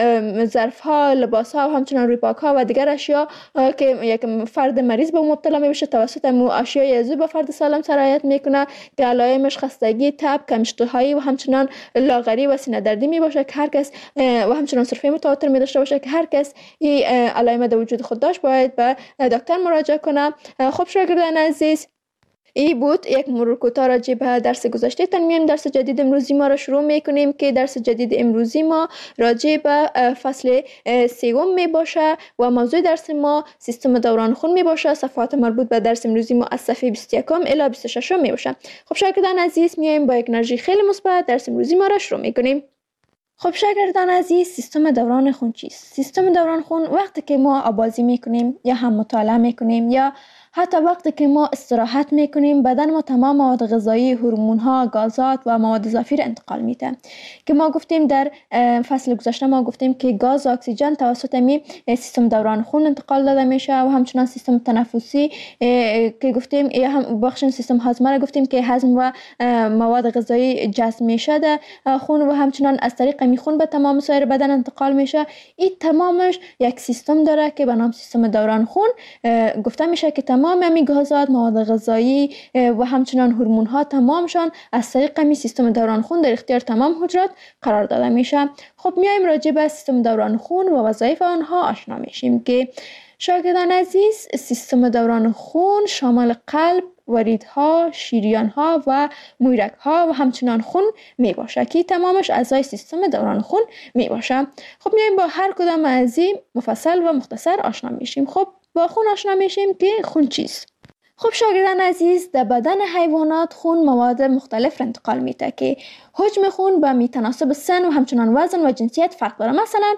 ظرف ها، لباس ها و همچنان روی پاک ها و دیگر اشیا که یک فرد مریض به مبتلا میشه توسط اشیای عضوی به فرد سالم سرایت میکنه که علائمش خستگی، تب، کم‌اشتهایی و همچنان لاغری و سینه دردی می باشه که هر کس و همچنان سرفه متواتر می داشته باشه که هر کس این علائم در وجود خود داشت باید به دکتر مراجعه کنه. خب شاگردان عزیز این بود یک مرور کوتاه راجع به درس گذشته. میایم درس جدید امروزی ما را شروع میکنیم که درس جدید امروزی ما راجع به فصل سوم می باشه و موضوع درس ما سیستم دوران خون می باشه. صفحات مربوط به درس امروزی ما از صفحه 21 الی 26 می باشه. خب شاگردان عزیز میایم با یک انرژی خیلی مثبت درس امروزی ما را شروع میکنیم. خب شاگردان عزیز سیستم دوران خون چیست؟ سیستم دوران خون وقتی که ما آبازی میکنیم یا هم مطالعه میکنیم یا حتی وقتی که ما استراحت میکنیم بدن ما تمام مواد غذایی، هورمون ها، گازات و مواد اضافی را انتقال میده که ما گفتیم در فصل گذشته ما گفتیم که گاز و اکسیژن توسط می سیستم دوران خون انتقال داده میشه و همچنان سیستم تنفسی که گفتیم یا هم بخش سیستم هاضمه را گفتیم که هضم و مواد غذایی جذب میشه در خون و همچنان از طریق می خون به تمام سایر بدن انتقال میشه. این تمامش یک سیستم داره که به نام سیستم دوران خون گفته میشه که تمام می گازات، مواد غذایی و همچنان هورمون ها تمامشان از طریق می سیستم دوران خون در اختیار تمام حجرات قرار داده میشه. خب میایم راجع به سیستم دوران خون و وظایف آنها آشنا میشیم که شاگردان عزیز سیستم دوران خون شامل قلب، وریدها، شریانها و مویرگها و همچنان خون می باشه که تمامش اعضای سیستم دوران خون می باشه. خب میایم با هر کدام از این مفصل و مختصر آشنا میشیم. خب با خون آشنا میشیم که خون چیست. خب شاگردان عزیز، در بدن حیوانات خون مواد مختلف را انتقال میده که حجم خون به میتناسب سن و همچنان وزن و جنسیت فرق داره. مثلا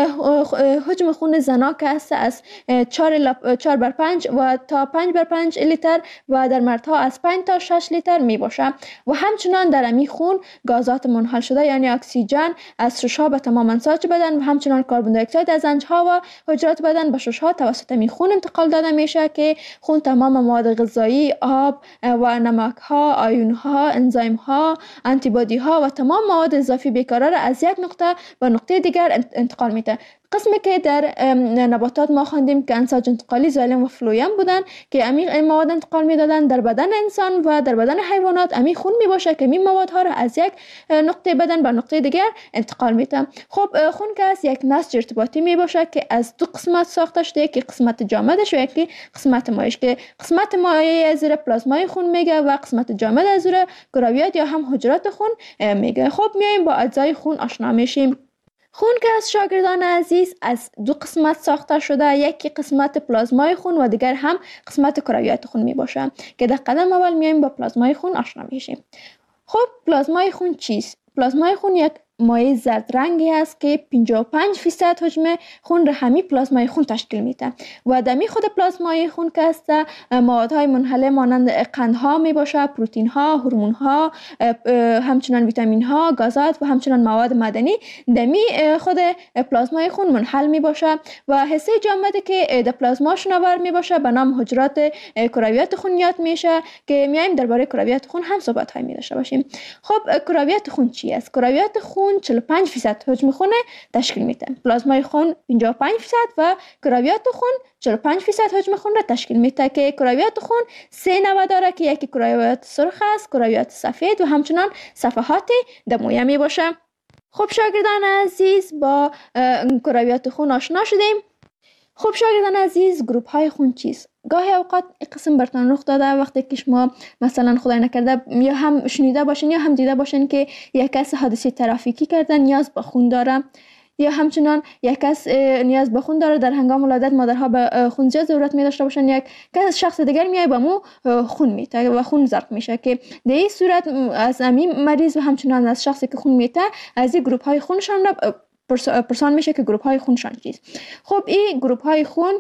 حجم خون زنا که است از 4/5 و تا 5/5 لیتر و در مردها از 5 تا 6 لیتر می باشه و همچنان در امی خون گازات منحل شده یعنی اکسیژن از ششها به تمام انساج بدن و همچنان کربن دی اکساید از انجها و حجرات بدن به ششها توسط امی خون انتقال داده میشه که خون تمام مواد غذایی، آب و نمک ها، آیون ها، انزایم ها، آنتی بادی ها و تمام مواد اضافی بیکران را از یک نقطه به نقطه دیگر انتقال میده. قسمی که در نباتات ما خواندیم که انساج انتقالی زایلم و فلویم بودن که امی مواد انتقال میدادن، در بدن انسان و در بدن حیوانات امی خون می باشه که می موادها را از یک نقطه بدن به نقطه دیگر انتقال میده. خب خون که از یک نسج ارتباطی می باشه که از دو قسمت ساخته شده، یکی قسمت جامدش و یکی قسمت مایعش که قسمت مایع از زیر پلازمای خون میگه و قسمت جامد از زیر کرویات یا هم حجرات خون میگه. خب میایم با اجزای خون آشنا میشیم. خون که از شاگردان عزیز از دو قسمت ساخته شده، یکی قسمت پلازمای خون و دیگر هم قسمت کرویات خون می باشه که در قدم اول میایم با پلازمای خون آشنا میشیم. خب پلازمای خون چیست؟ پلازمای خون یک مایع زرد رنگی است که 55% حجم خون را همین پلازمای خون تشکیل میده و دمی خود پلازمای خون که است موادهای منحله مانند قندها می باشه، پروتین ها، هورمون ها، همچنان ویتامین ها، گازات و همچنان مواد معدنی دمی خود پلازمای خون منحل می باشه و حصه جامدی که در پلازما شناور می باشه به نام حجرات کرویات خون یاد میشه که میایم درباره کرویات خون هم صحبت های می داشته باشیم. خب کرویات خون چی است؟ کرویات خون 45% حجم خون تشکیل میده. پلازمای خون 55% و کرویات خون 45% حجم خون را تشکیل میده که کرویات خون 3 نوع داره که یکی کرویات سرخ است، کرویات سفید و همچنان صفحات دمویه می باشه. خب شاگردان عزیز با کرویات خون آشنا شدیم. خب شاگردان عزیز گروپ های خون چیست؟ گاهی اوقات این قسم برتان رخ داده وقتی که شما مثلا خدای نکرده یا هم شنیده باشین یا هم دیده باشین که یک کس حادثه ترافیکی کرده نیاز به خون داره یا همچنان یک کس نیاز به خون داره، در هنگام ولادت مادرها به خون زیاد ضرورت می داشته باشن، یک کس شخص دیگر میای به مو خون میته و خون زرق میشه که در این صورت از همین مریض و همچنان از شخصی که خون میته از این گروپ های خونشان را پرسان میشه که گروپ های خونشان چیست. خب این گروپ های خون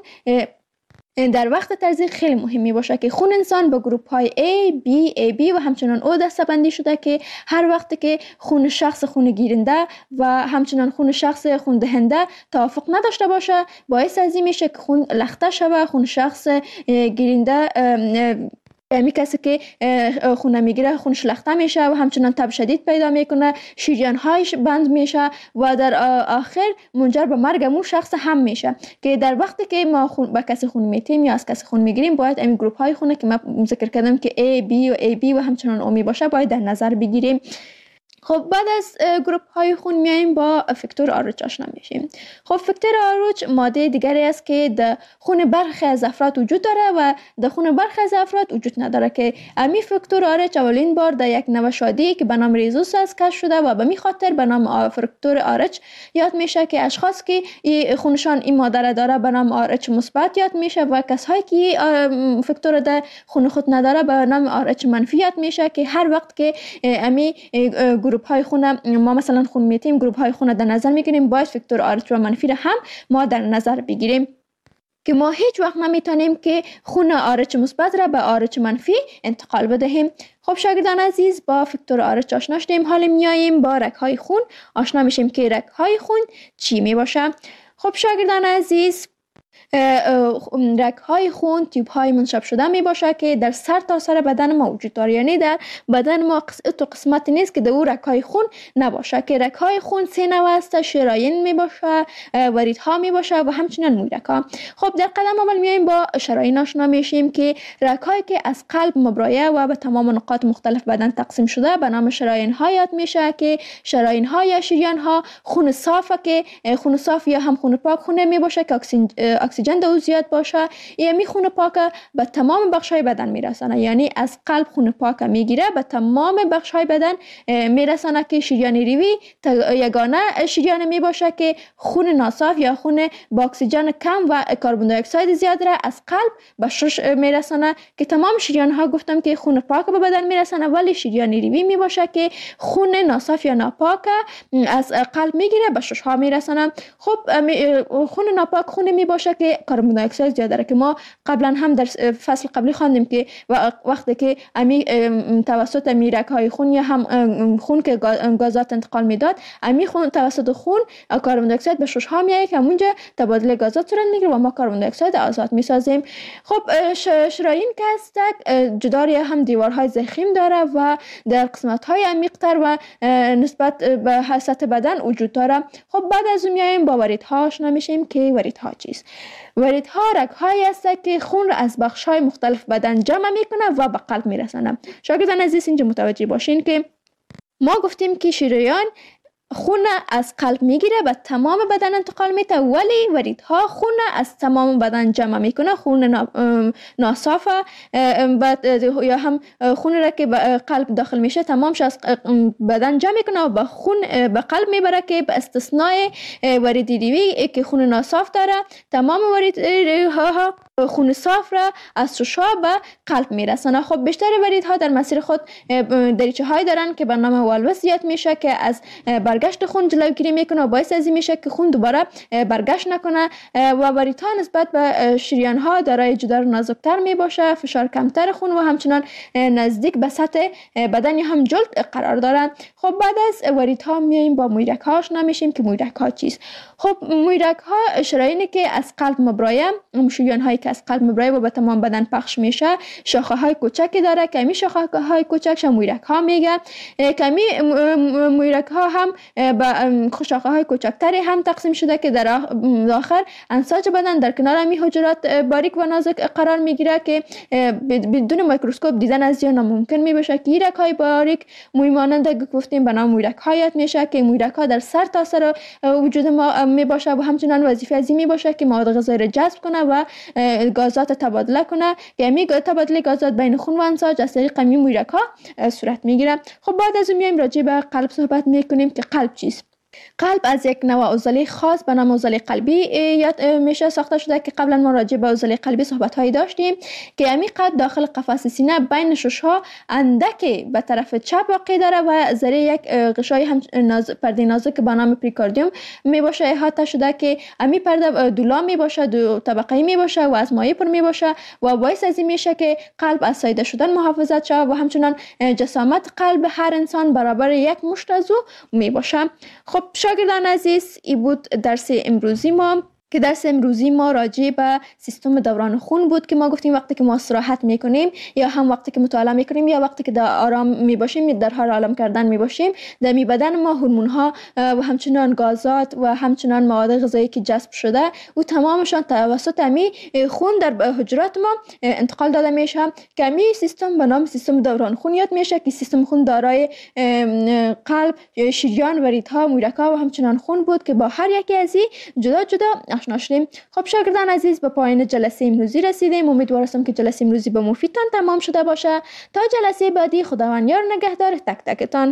در وقت تزریق خیلی مهم می باشه که خون انسان به گروپ های A, B, AB و همچنان O دسته بندی شده که هر وقت که خون شخص خون گیرنده و همچنان خون شخص خون دهنده توافق نداشته باشه باعث از این میشه که خون لخته شوه، خون شخص گیرنده می کسی که خون میگیره خونش لخته میشه و همچنان تب شدید پیدا میکنه، شریان هایش بند میشه و در آخر منجر به مرگ مو شخص هم میشه که در وقتی که ما به کسی خون میتیم یا از کسی خون میگیریم باید این گروپ های خونه که ما ذکر کردم که A, B و AB و همچنان O می باشه باید در نظر بگیریم. خب بعد از گروپ های خون میایم با فاکتور آرچ آشنا میشیم. خب فاکتور آرچ ماده دیگری است که در خون برخی از افراد وجود داره و در خون برخی از افراد وجود نداره که امی فاکتور آرچ اولین بار در یک نوشادی که به نام ریزوس است کشف شده و به می خاطر به نام فاکتور آرچ یاد میشه که اشخاص که خونشان این ماده داره به نام آرچ مثبت یاد میشه و کسایی که فاکتور در خون خود نداره به نام آرچ منفی یاد میشه که هر وقت که امی گروپ های خون ما مثلا خون میتیم گروپ های خون در نظر میگیریم باید فاکتور آرچ و منفی را هم ما در نظر بگیریم که ما هیچ وقت نمیتونیم که خون آرچ مثبت را به آرچ منفی انتقال بدهیم. خب شاگردان عزیز با فاکتور آرچ آشنا شدیم، حالا میاییم با رگ های خون آشنا میشیم که رگ های خون چی می باشه. خب شاگردان عزیز رگ های خون تیوب های منشاب شده می باشه که در سر تا سر بدن ما وجود داره، یعنی در بدن ما قسمت نیست که در او رگ های خون نباشه که رگ های خون 3 نوع است، شرايين می باشه، وریدها می باشه و همچنین مویرگ ها. خب در قدم اول میایم با شرايين آشنا میشیم که رگ هایی که از قلب مبرایه و به تمام نقاط مختلف بدن تقسیم شده به نام شرايين ها یاد میشه که شرايين ها یا شریان ها خون صافه که خون صاف یا هم خون پاک خون می باشه که اکسیژن در او زیاد باشه، یعنی خون پاک به تمام بخش‌های بدن میرسانه. یعنی از قلب خون پاک میگیره به تمام بخش‌های بدن میرسانه که شریان ریوی یگانه شریان می باشه که خون ناصاف یا خون با اکسیژن کم و کربن دی اکساید زیاد را از قلب به شش میرسانه، که تمام شریان ها گفتم که خون پاک به بدن میرسانه، ولی شریان ریوی می باشه که خون ناصاف یا ناپاک از قلب میگیره به شش ها میرسانه. خب خون ناپاک خون می باشه که کربن دی اکساید زیاد داره، که ما قبلا هم در فصل قبلی خواندیم که وقتی که امی توسط میرک های خون یا هم خون که گازات انتقال میداد، امی خون توسط خون کربن دی اکساید به شش ها میایه که همونجا تبادل گازات صورت میگیره و ما کربن دی اکساید آزاد میسازیم. خب شرايين که هستک جداری هم دیوارهای ضخیم داره و در قسمت های عمیق‌تر و نسبت به سطح بدن وجود داره. خب بعد از اون میایم با وریدها آشنا میشیم که وریدها چیست. وریدها رگ‌هایی هستند که خون را از بخش‌های مختلف بدن جمع میکنه و به قلب میرسانه. شاگردان عزیز اینجا متوجه باشین که ما گفتیم که شریان خون از قلب میگیره و تمام بدن انتقال میده، ولی وریدها خون از تمام بدن جمع میکنه. خون ناصاف یا هم خون را که به قلب داخل میشه تمامش از بدن جمع میکنه و به خون به قلب میبره، که به استثنای ورید ریوی که خون ناصاف داره، تمام وریدها خون صاف را از ششا به قلب میرسانه. خب بیشتر وریدها در مسیر خود دریچه های دارن که به نام والوس زیاد میشه که از برگشت خون جلوگیری میکنه و باعث از این میشه که خون دوباره برگشت نکنه و وریدها نسبت به شریان ها دارای جدار نازکتر می باشه، فشار کمتر خون و همچنان نزدیک به سطح بدن هم جلد قرار دارن. خب بعد از وریدها میایم با مویرک ها آشنا میشیم که مویرک ها چیست. خب مویرک ها شرايینی که از قلب مبرایه، شریان هایی که از قلب مبرایه و به تمام بدن پخش میشه، شاخه های کوچکی داره که می شاخه های کوچکش مویرک ها میگه، که می مویرک ها هم به شاخه های کوچکتری هم تقسیم شده که در آخر انساج بدن در کنار می حجرات باریک و نازک قرار میگیره که بدون میکروسکوپ دیدن از یا ناممکن می باشه. که رگ های باریک موی مانند گفتیم به نام مویرک ها یاد میشه که مویرک ها در سر تا سر وجود ما می باشه و همچنان وظیفه از این می باشه که مواد غذایی را جذب کنه و گازات تبادله کنه، که می تبادله گازات بین خون و انساج از طریق می مویرک ها صورت میگیره. خب بعد از اون میایم راجع به قلب صحبت میکنیم که قلب چیست. قلب از یک نوع عضله خاص به نام عضله قلبی یاد میشه ساخته شده که قبلا ما راجع به عضله قلبی صحبت هایی داشتیم که امی قلب داخل قفس سینه بین ششها اندک به طرف چپ واقع داره و ذره یک غشای هم پرده نازک به نام پریکاردیوم می باشه احاطه شده که امی پرده دولا می باشه، دو طبقه‌ای می باشه و از مایع پر می باشه و باعث از این میشه که قلب از ساییده شدن محافظت شود و همچنان جسامت قلب هر انسان برابر یک مشت از او می باشه. خب شاگردان عزیز، این بود درس امروزی ما که درس امروزی ما راجع به سیستم دوران خون بود که ما گفتیم وقتی که ما استراحت میکنیم یا هم وقتی که مطالعه میکنیم یا وقتی که در آرام میباشیم، در حال آرام کردن میباشیم، در بدن ما هورمون ها و همچنان گازات و همچنان مواد غذایی که جذب شده و تمامشان توسط امی خون در حجرات ما انتقال داده میشه که امی سیستم به نام سیستم دوران خون یاد میشه که سیستم خون دارای قلب، شریان، وریدها، مویرک ها و همچنان خون بود که با هر یکی از این جدا جدا آشنا شدیم. خب شاگردان عزیز، به پایان جلسه امروزی رسیدیم. امیدوار هستم که جلسه امروزی به مفیدتان تمام شده باشه. تا جلسه بعدی، خداوند یار نگهدار تک تکتان.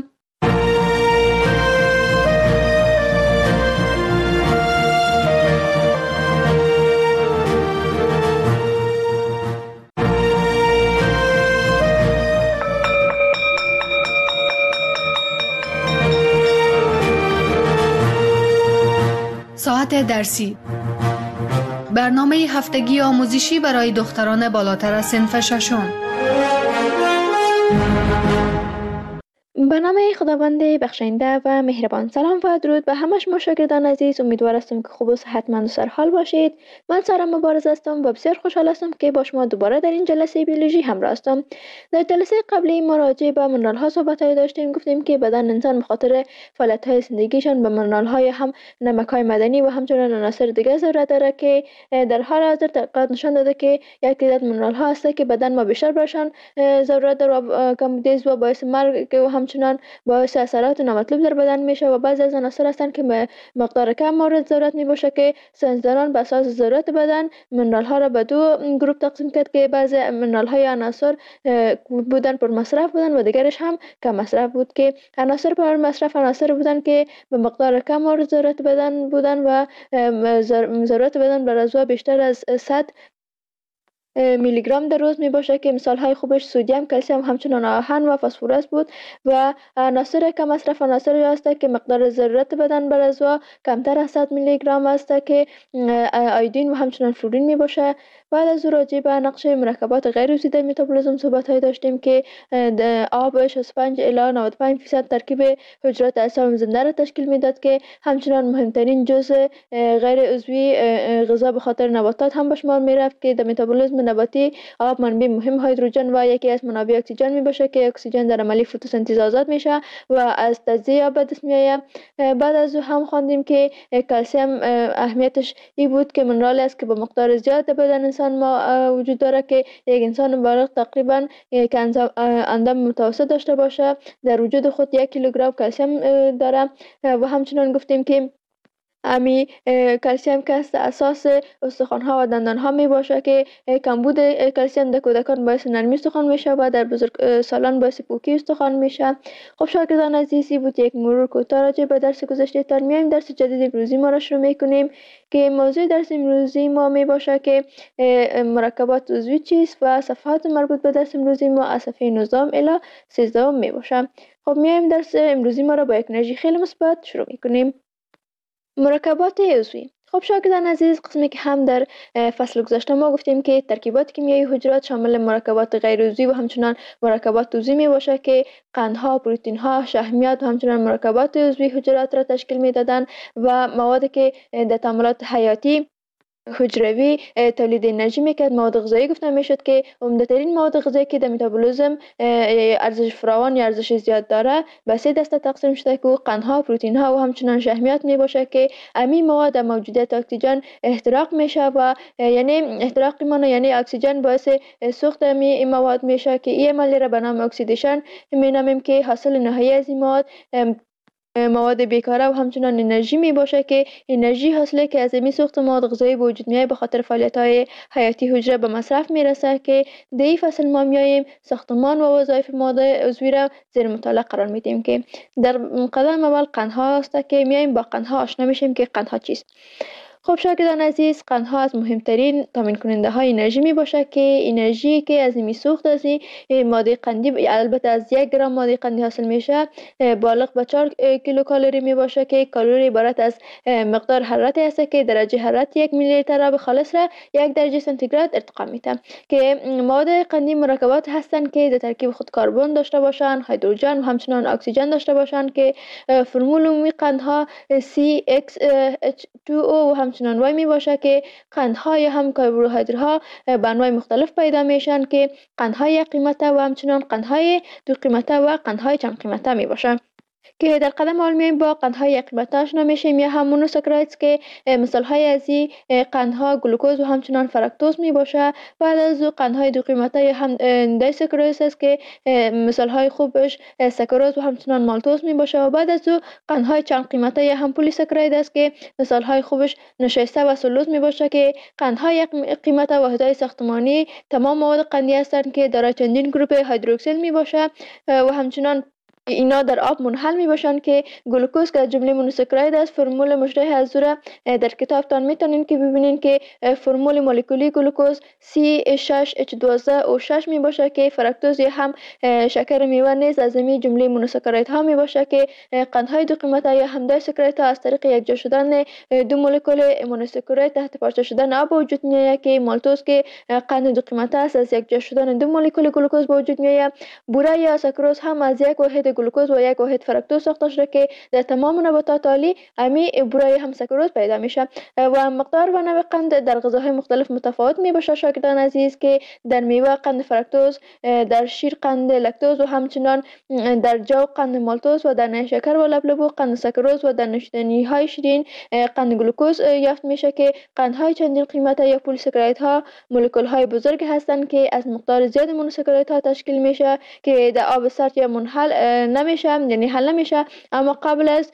ساعت درسی، برنامه هفتگی آموزشی برای دختران بالاتر از صنف ششم. به نام خداوند بخشنده و مهربان. سلام و درود به همه شما شاگردان عزیز. امیدوار هستم که خوب و صحتمند و سرحال باشید. من سارا مبارز هستم و بسیار خوشحال هستم که با شما دوباره در این جلسه بیولوژی همراه هستم. در جلسه قبلی ما راجع به منرال ها صحبت داشتیم. گفتیم که بدن انسان به خاطر فعالیت های زندگیشان به منرال های هم نمک های معدنی و همچنین عناصر دیگه ضرورت داره که در حال حاضر تحقیقات نشان داده که یک تعداد منرال ها هست که بدن ما بیشتر برشان ضرورت داره و کمبودی و باعث مرگ و همچنین همچنان باعث اثرات نامطلوب در بدن میشه و بعضی از عناصر هستند که مقدار کم مورد ضرورت می باشه که ساینسدانان به اساس ضرورت بدن منرال ها را به دو گروه تقسیم کرد که بعضی منرال های عناصر بودن پر مصرف بودن و دیگرش هم کم مصرف بود. که عناصر پر مصرف عناصر بودن که به مقدار کم مورد ضرورت بدن بودن و ضرورت بدن بر عضو بیشتر از 100 میلی گرم در روز می باشه که مثال های خوبش سدیم، کلسیم، همچنان آهن و فسفرس بود. و عناصر کم مصرف عناصری است که مقدار ضرورت بدن بر عضو کمتر از 100 میلی گرم است که آیودین و همچنان فلورین می باشه. بعد از راجع به نقش مرکبات غیر عضوی در متابولیسم صحبت های داشتیم که آب 65 الی 95% ترکیب حجرات اجسام زنده را تشکیل میداد که همچنان مهمترین جزء غیر عضوی غذا به خاطر نباتات هم به شمار می رفت که در متابولیسم نباتی آب منبع مهم هیدروژن و یکی از منابع اکسیژن می باشه که اکسیژن در عملی فتوسنتز آزاد میشه و از تجزیه آب به دست میآید. بعد از او هم خواندیم که کلسیم اهمیتش این بود که منرال است که با مقدار زیاد در بدن انسان ما وجود داره که یک انسان بالغ تقریبا که اندام متوسط داشته باشه در وجود خود 1 کیلوگرم کلسیم داره. و همچنان گفتیم که امی کلسیم که اساس استخوان ها و دندان ها می باشه که کمبود کلسیم در کودکان باعث نرمی استخوان میشه و در بزرگ سالان باعث پوکی استخوان میشه. خب شاگردان عزیزی بود یک مرور کوتاه راجع به درس گذشته. تا میایم درس جدید امروزی ما را شروع میکنیم که موضوع درس امروزی ما می باشه که مرکبات عضوی چیست و صفحات مربوط به درس امروزی ما از صفحه 19 الی 13 می باشه. خب میایم درس امروزی ما را با یک انرژی خیلی مثبت شروع میکنیم. مرکبات عضوی. خب شاگردان عزیز، قسمی که هم در فصل گذشته ما گفتیم که ترکیبات کیمیایی حجرات شامل مرکبات غیر عضوی و همچنان مرکبات عضوی می باشه که قندها، پروتئین ها، شحمیات و همچنان مرکبات عضوی حجرات را تشکیل می دادن و موادی که در تعاملات حیاتی حجروی تولید انرژی میکرد. مواد غذایی گفته میشد که عمده‌ترین مواد غذایی که در متابولیسم ارزش فراوان یا ارزش زیاد داره به 3 دسته تقسیم شده که قندها، پروتئین ها و همچنان شحمیات می باشه که امی مواد در موجودیت اکسیژن احتراق میشه و یعنی احتراق مانه یعنی اکسیژن باعث سوخت امی مواد میشه که این عمل را به نام اکسیدیشن مینامیم که حاصل نهایی از این مواد بیکاره و همچنان انرژی می باشه که انرژی حاصله که از این سوخت مواد غذایی به وجود میاد به خاطر فعالیت‌های حیاتی حجره به مصرف میرسه. که در این فصل ما میایم ساختمان و وظایف مواد عضوی را زیر مطالعه قرار میدیم که در قدم اول قندها است که میایم با قندها آشنا میشیم که قندها چیست. خب شاگردان عزیز، قندها از مهمترین تامین کننده های انرژی می باشه که انرژی که از این سوخت از این ماده قندی البته از 1 گرم ماده قندی حاصل میشه بالغ به 4 کیلو کالری می باشه که کالری عبارت از مقدار حرارتی است که درجه حرارت 1 میلی لیتر آب خالص را 1 درجه سانتیگراد ارتقا میده. که مواد قندی مرکبات هستند که در ترکیب خود کربن داشته باشند، هیدروژن و همچنان اکسیژن داشته باشند که فرمول عمومی قندها CxH2O و همچنان وای می باشه که قندهای هم کربوهیدراتها به انواع مختلف پیدا میشن که قندهای قیمته و همچنان قندهای دو قیمته و قندهای چند قیمته می باشن. که در قدم اول میایم با قندهای قیمته آشنا میشیم یا هم مونوساکرایدز که مثال های از این قندها گلوکوز و همچنان فرکتوز می باشه. بعد از او قندهای دو قیمته یا هم دیساکاریدز است که مثال های خوبش ساکاروز و همچنان مالتوز می باشه. و بعد از او قندهای چند قیمته یا هم پلیساکراید است که مثال های خوبش نشایسته و سلوز می باشه. که قندهای قیمته واحدهای ساختمانی تمام مواد قندی هستند که دارای چندین گروپ هیدروکسیل می باشه و همچنان اینا در آب منحل می باشند که گلوکوز که از جمله مونوساکراید است. فرمول مشابه از او در کتابتان میتونین که ببینین که فرمول مولکولی گلوکوز C6H12O6 می باشه. که فرکتوز هم شکر میوه نیز از این جمله مونوساکراید ها می باشه. که قندهای دو قیمته یا هم دیساکراید ها از طریق یکجا شدن دو مولکول مونوساکراید تحت پارچه شدن آب به وجود میآید. که مالتوز که قند دو قیمته است از یکجا شدن دو مولکول گلوکوز به وجود میآید. بوره یا ساکروز هم از یک واحد گلوکوز و یک واحد فرکتوز ساخته شده که در تمام نباتات عالی امی بوره هم ساکروز پیدا میشه. و مقدار و نوع قند در غذاهای مختلف متفاوت می باشه شاگردان عزیز. که در میوه قند فرکتوز، در شیر قند لکتوز و همچنان در جو قند مالتوز و در نیشکر و لبلبو قند ساکروز و در نوشیدنی های شیرین قند گلوکوز یافت میشه. که قندهای چندین قیمته یا پلیساکراید ها مولکول های بزرگ هستند که از مقدار زیاد مونوساکراید ها تشکیل میشه که در آب سرد یا منحل نمیشه، یعنی حل نمیشه. اما قبل از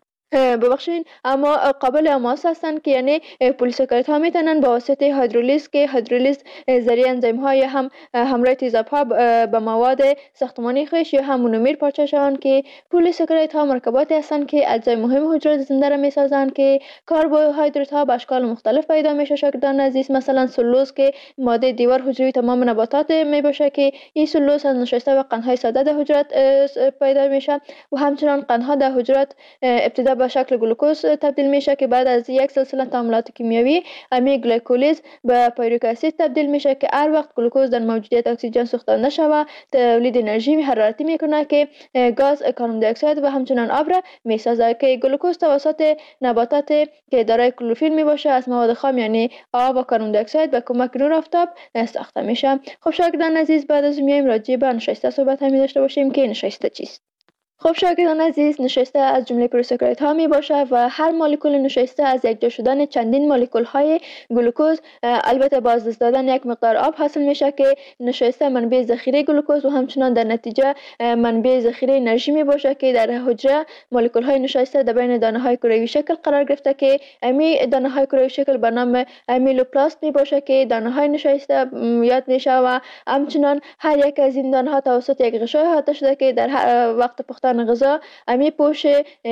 اما قابل آماس هستند که یعنی پلیساکاریدها ها میتونن با واسطه هیدرولیز که هیدرولیز ذریعه انزیم های هم همراه تیزاب ها به مواد ساختمانی خویش یا هم مونومر پارچه‌شان که پلیساکاریدها مرکباتی هستند که اجزای مهم حجرات زنده را میسازند که کربوهیدرات ها به اشکال مختلف پیدا میشه. شاگردان عزیز، مثلا سلوز که ماده دیوار حجروی تمام نباتات می باشه که این سلوز از نشسته و قندهای ساده در حجرات پیدا میشه و همچنان قندها در حجرات ابتدا به شکل گلوکوز تبدیل میشه که بعد از یک سلسله تعاملات کیمیایی امی گلیکولیز به پیرویک اسید تبدیل میشه که هر وقت گلوکوز در موجودیت اکسیژن سوختانده شود تولید انرژی حرارتی میکنه که گاز کاربن دی اکساید و همچنان آب را میسازه که گلوکوز توسط نباتات که دارای کلروفیل میباشه از مواد خام یعنی آب و کاربن دی اکساید به کمک نور آفتاب ساخته میشه. خب شاگردان عزیز، بعد از میایم راجع به نشسته صحبت هم داشته باشیم که نشسته چیست. خب شاگردان عزیز، نشسته از جمله پلیساکاریدها می باشه و هر مولکول نشسته از یکجا شدن چندین مولکول های گلوکوز البته با از دست دادن یک مقدار آب حاصل میشه که نشسته منبع ذخیره گلوکوز و همچنان در نتیجه منبع ذخیره انرژی می باشه که در حجره مولکول های نشسته در بین دانه های کروی شکل قرار گرفته که امی دانه های کروی شکل به نام امیلوپلاست می باشه که دانه های نشسته یاد میشه و همچنان هر یک از این دانه ها توسط یک غشای احاطه شده که در وقت پختن غذا امی پوش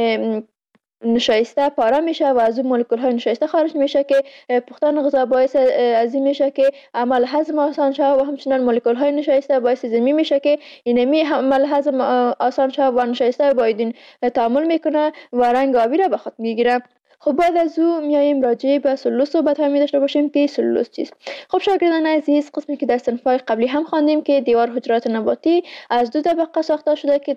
نشایسته پاره میشه و از اون مولکول های نشایسته خارج میشه که پختن غذا باعث از این میشه که عمل هضم آسان شه و همچنان مولکول های نشایسته باعث زمین میشه که اینمی عمل هضم آسان شه و نشایسته با این تعامل میکنه و رنگ آبی را به خود میگیره. خب بعد از او میایم راجع به سلوز صحبت هم داشته باشیم که سلوز چیست. خب شاگردان عزیز، قسمی که در صنف‌های قبلی هم خواندیم که دیوار حجرات نباتی از دو طبقه ساخته شده که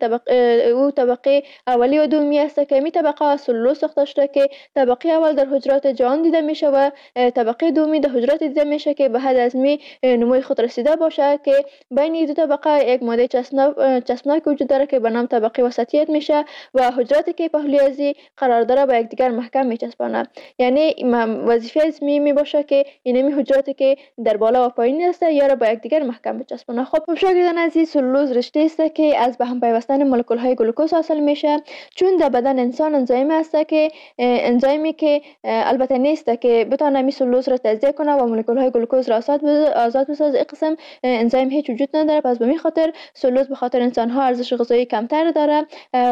طبقه اولی و دومی است که می طبقه از سلوز ساخته شده که طبقه اول در حجرات جان دیده میشه و طبقه دومی در حجرات دیده میشه که به حد از می نموی خود رسیده باشه که بین دو طبقه یک ماده چسبناک وجود داره که به نام طبقه وسطیت میشه و حجراتی که پهلوی ازی قرار داره به یکدیگر محکم میچسبانه. یعنی وظیفه از می باشه که اینمی حجراتی که در بالا و پایین است یا را با یکدیگر محکم بچسبانه. خب شاگردان عزیز، سلوز رشته است که از به هم پیوستن مولکول های گلوکوز حاصل میشه. چون در بدن انسان انزیم است که انزیمی که البته نیست که بتونه می سلوز را تجزیه کنه و مولکول های گلوکوز را آزاد بسازه. این قسم انزیم هیچ وجود نداره. پس به این خاطر سلوز به خاطر انسان ها ارزش غذایی کمتر داره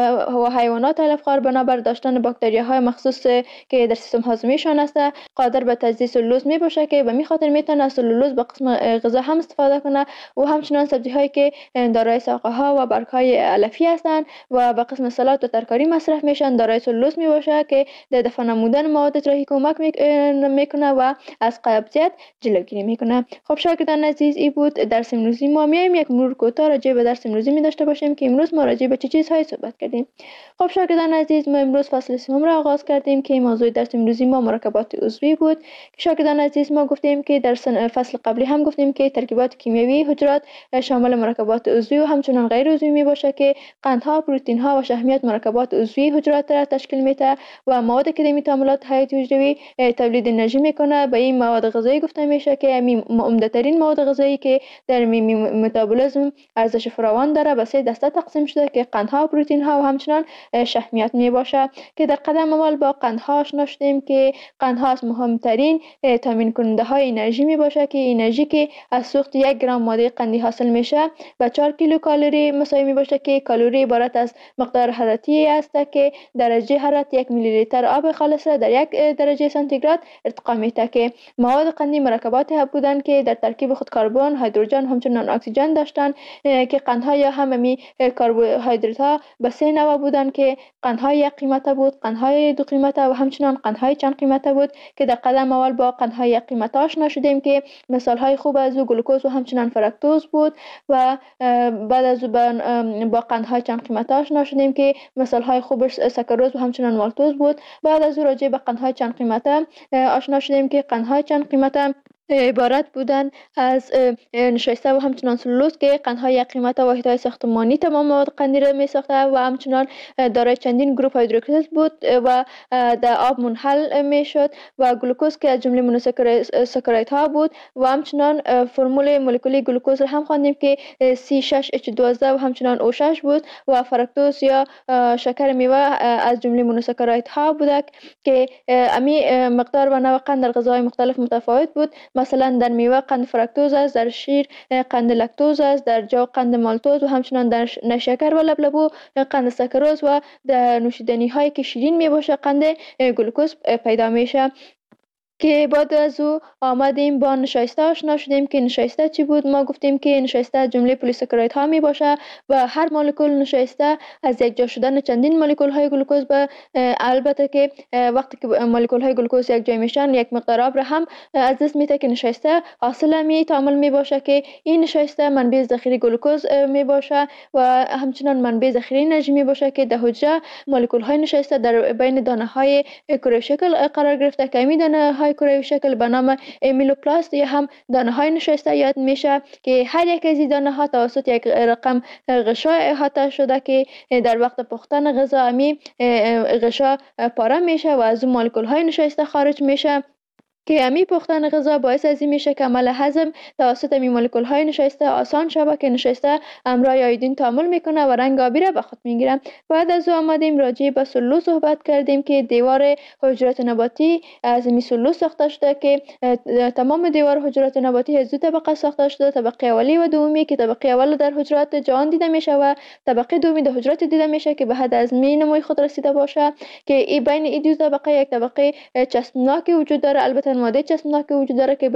و حیوانات علفخوار بنابر داشتن باکتریاهای مخصوص که در سیستم هاضمیشان است قادر به تجزیه سلولوز می باشه که به می خاطر میتونه سلولوز به قسم غذا هم استفاده کنه و همچنان سبزی هایی که دارای ساقه ها و برگ های علفی هستند و به قسم سالاد و ترکاری مصرف میشن دارای سلولوز می باشه که در دفع نمودن مواد اطراحی کمک میکنه و از قبضیت جلوگیری میکنه. خب شاگردان عزیز، این بود درس امروزی ما. میایم یک مرور کوتاه راجع به درس امروزی می داشته باشیم که امروز ما راجع به چه چیزهایی صحبت کردیم. خب شاگردان عزیز، ما امروز فصل سوم را آغاز کردیم که موضوع درس امروزی ما مرکبات عضوی بود. شاگردان عزیز، ما گفتیم که در فصل قبلی هم گفتیم که ترکیبات کیمیایی حجرات شامل مرکبات عضوی و همچنان غیر عضوی می باشه که قندها، پروتئین ها و شحمیات مرکبات عضوی حجرات را تشکیل میده و مواد که در تعاملات حیاتی حجروی تولید انرژی میکنه. به این مواد غذایی گفته میشه که عمده ترین مواد غذایی که در متابولیسم ارزش فراوان داره به 3 دسته تقسیم شده که قندها، پروتئین ها و همچنان شحمیات می باشه که در قدم اول با قندها آشنا شدیم که قندها از مهمترین تامین کننده های انرژی می باشه که انرژی که از سوخت 1 گرم ماده قندی حاصل میشه و 4 کیلو کالری مساوی می باشه که کالری عبارت از مقدار حرارتی است که درجه حرارت 1 میلی لیتر آب خالص در 1 درجه سانتیگراد ارتقا میده که مواد قندی مرکباتی بودند که در ترکیب خود کربن، هیدروژن همچنان اکسیژن داشتند که قندها یا هممی کربوهیدرات ها به 3 نوع بودند که قندهای 1 قیمته بود، قندهای 2 قیمته و همچنان قندهای چند قیمته بود که در قدم اول با قندهای 1 قیمته آشنا شدیم که مثال های خوب از او گلوکوز و همچنان فرکتوز بود و بعد از با قندهای چند قیمته آشنا شدیم که مثال های خوبش سکروز و همچنان مالتوز بود. بعد از او راجع به قندهای چند قیمته آشنا شدیم که قندهای چند قیمته عبارت بودند از نشایسته و همچنان سلولوز که قندهای قیمت و واحدهای ساختمانی تمام مواد قندی را می ساخته و همچنان دارای چندین گروپ هیدروکسیل بود و در آب منحل می شد و گلوکوز که از جمله مونوساکاریدها بود و همچنان فرمول مولکولی گلوکوز را هم خواندیم که C6H12 و همچنان O6 بود و فرکتوز یا شکر میوه از جمله مونوساکاریدها بوده که امی مقدار و نوع قند در غذاهای مختلف متفاوت بود. مثلا در میوه قند فرکتوز است، در شیر قند لکتوز است، در جو قند مالتوز و همچنان در نشکر و لبلبو قند سکروز و در نوشیدنی هایی که شیرین می باشه قند گلوکوز پیدا میشه. که بعد از او آمدیم با نشایسته آشنا شدیم که نشایسته چی بود. ما گفتیم که نشایسته جمله پلیساکاراید ها می باشه و هر مولکول نشایسته از یک جا شدن چندین مولکول های گلوکوز به البته که وقتی که مولکول های گلوکوز یک جای میشن یک مقدار آب را هم از دست میده که نشایسته حاصل می تعامل می باشه که این نشایسته منبع ذخیره گلوکوز می باشه و همچنان منبع ذخیره انرژی می باشه که در حجره مولکول های نشایسته در بین دانه های کروی شکل قرار گرفته که این دانه های کروی شکل به نام امیلوپلاست یا هم دانه های نشایسته یاد میشه که هر یک از این دانه ها توسط یک رقم غشا احاطه شده که در وقت پختن غذا امی غشا پاره میشه و از اون مولکول های نشایسته خارج میشه که امی پختن غذا باعث از این میشه که عمل هضم توسط امی مولکول های نشایسته آسان شود که نشایسته امرای آیودین تعامل میکنه و رنگ آبی را به خود میگیره. بعد از او آمدیم راجع به سلولوز صحبت کردیم که دیوار حجرات نباتی از امی سلولوز ساخته شده که تمام دیوار حجرات نباتی از دو طبقه ساخته شده، طبقه اولی و دومی که طبقه اول در حجرات جوان دیده میشه و طبقه دومی در حجرات دیده میشه که به حد هضمی نموی خود رسیده باشه که این بین این دو طبقه یک طبقه چسبناکی وجود داره. البته ماده چسبناک وجود داره که به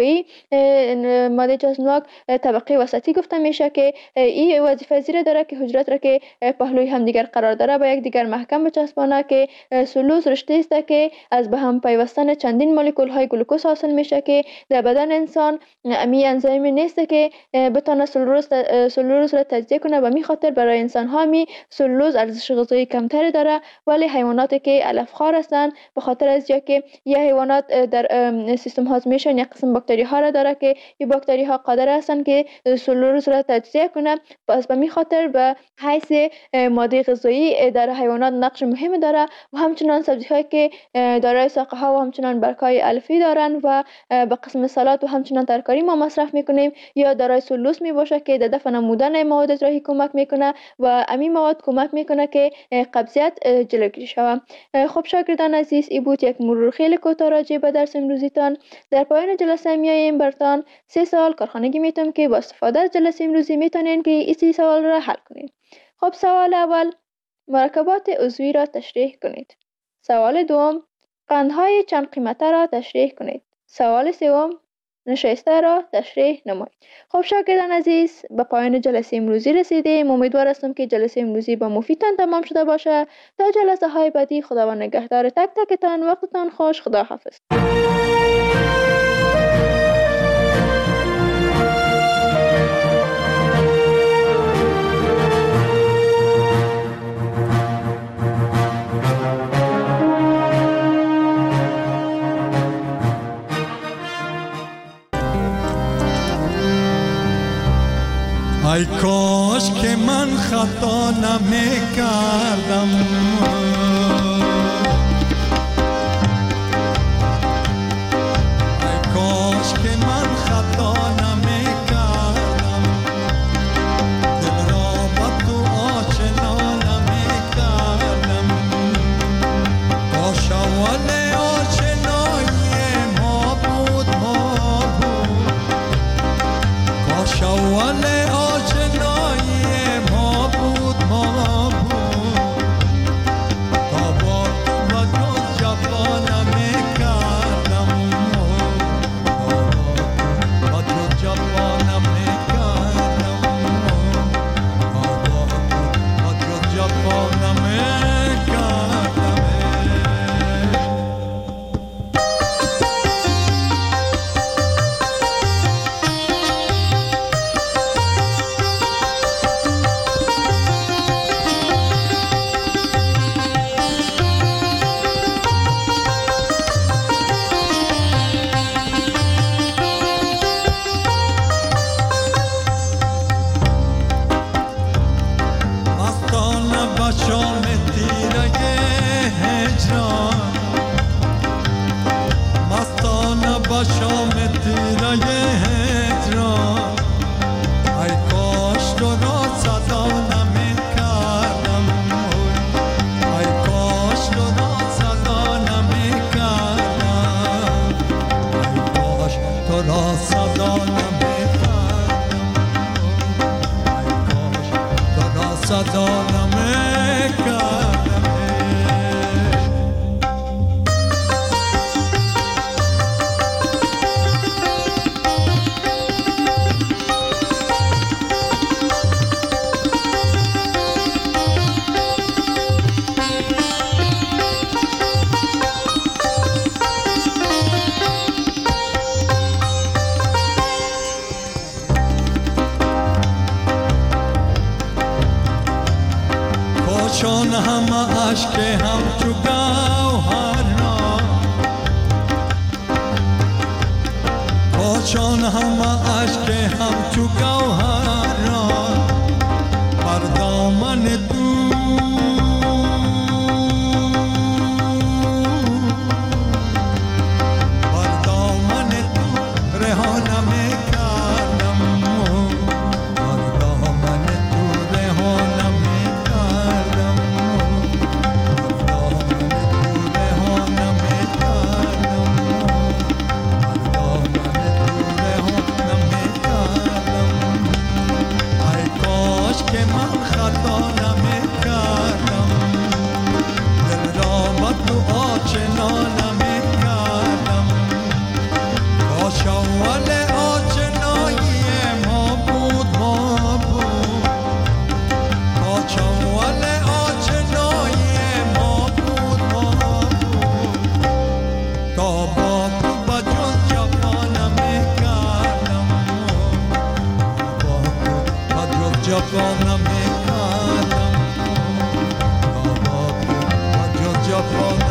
این ماده چسبناک طبقه وسطی گفته میشه که این وظیفه زیر داره که حجرات را که پهلوی همدیگر قرار داره با یک دیگر محکم بچسبانه که سلولوز رشته است که از به هم پیوستن چندین مولکول های گلوکوز حاصل میشه که در بدن انسان امی انزایمی نیست که بتونه سلولوز را تجزیه کنه و می خاطر برای انسان ها می سلولوز ارزش غذایی کمتری داره، ولی حیواناتی که علف خوار هستند به خاطر از که یه حیوانات در سیستم هاضمهشون یک قسم باکتری ها را داره که این باکتری ها قادر هستند که سلولوز را تجزیه کنه. پس به می خاطر به حیث ماده غذایی در حیوانات نقش مهم داره و همچنان سبزی هایی که دارای ساقه ها و همچنان برگ‌های الفی دارن و به قسم سالاد و همچنان ترکاری ما مصرف میکنیم یا دارای سلولوز می باشه که در دفع نمودن مواد اجراحی کمک میکنه و امی مواد کمک میکنه که قبضیت جلوگیری شود. خب شاگردان عزیز، این بود یک مرور خیلی کوتاه راجع به درس امروزیتان. در پایان جلسه میایم براتان 3 سوال کارخانگی میتونم که با استفاده از جلسه امروزی میتونین که این 3 سوال را حل کنید. خب سوال اول، مرکبات عضوی را تشریح کنید. سوال دوم، قندهای چند قیمته را تشریح کنید. سوال سوم، نشایسته را تشریح نمایید. خب شاگردان عزیز، به پایان جلسه امروزی رسیدیم. امیدوار هستم که جلسه امروزی با مفیدتان تمام شده باشه. تا جلسه های بعدی خداوند نگهدار تک تکتان. وقتتان خوش. خداحافظ. ای کاش که من خطا نمی کردم، ای کاش که من خطا نمی کردم، دل را با تو آشنا نمی کردم. کاش اول آشنایی ما بود، کاش اول آشنایی ما بود تا با آزاد نمیکردم. چون همه عشق همچو گوهر را، چون همه عشق همچو گوهر را بر دامن تو بر دامن تو رها نمی‌کردم، بر دامن تو رها نمی‌کردم. که من خطا نمیکردم، دل را با تو آشنا نمیکردم. کاش اول آشنایی ما بود، ما بود. کاش اول آشنایی ما بود، ما بود. تا با تو با جز جفا نمیکردم، با تو با جز جفا نمیکردم. جفا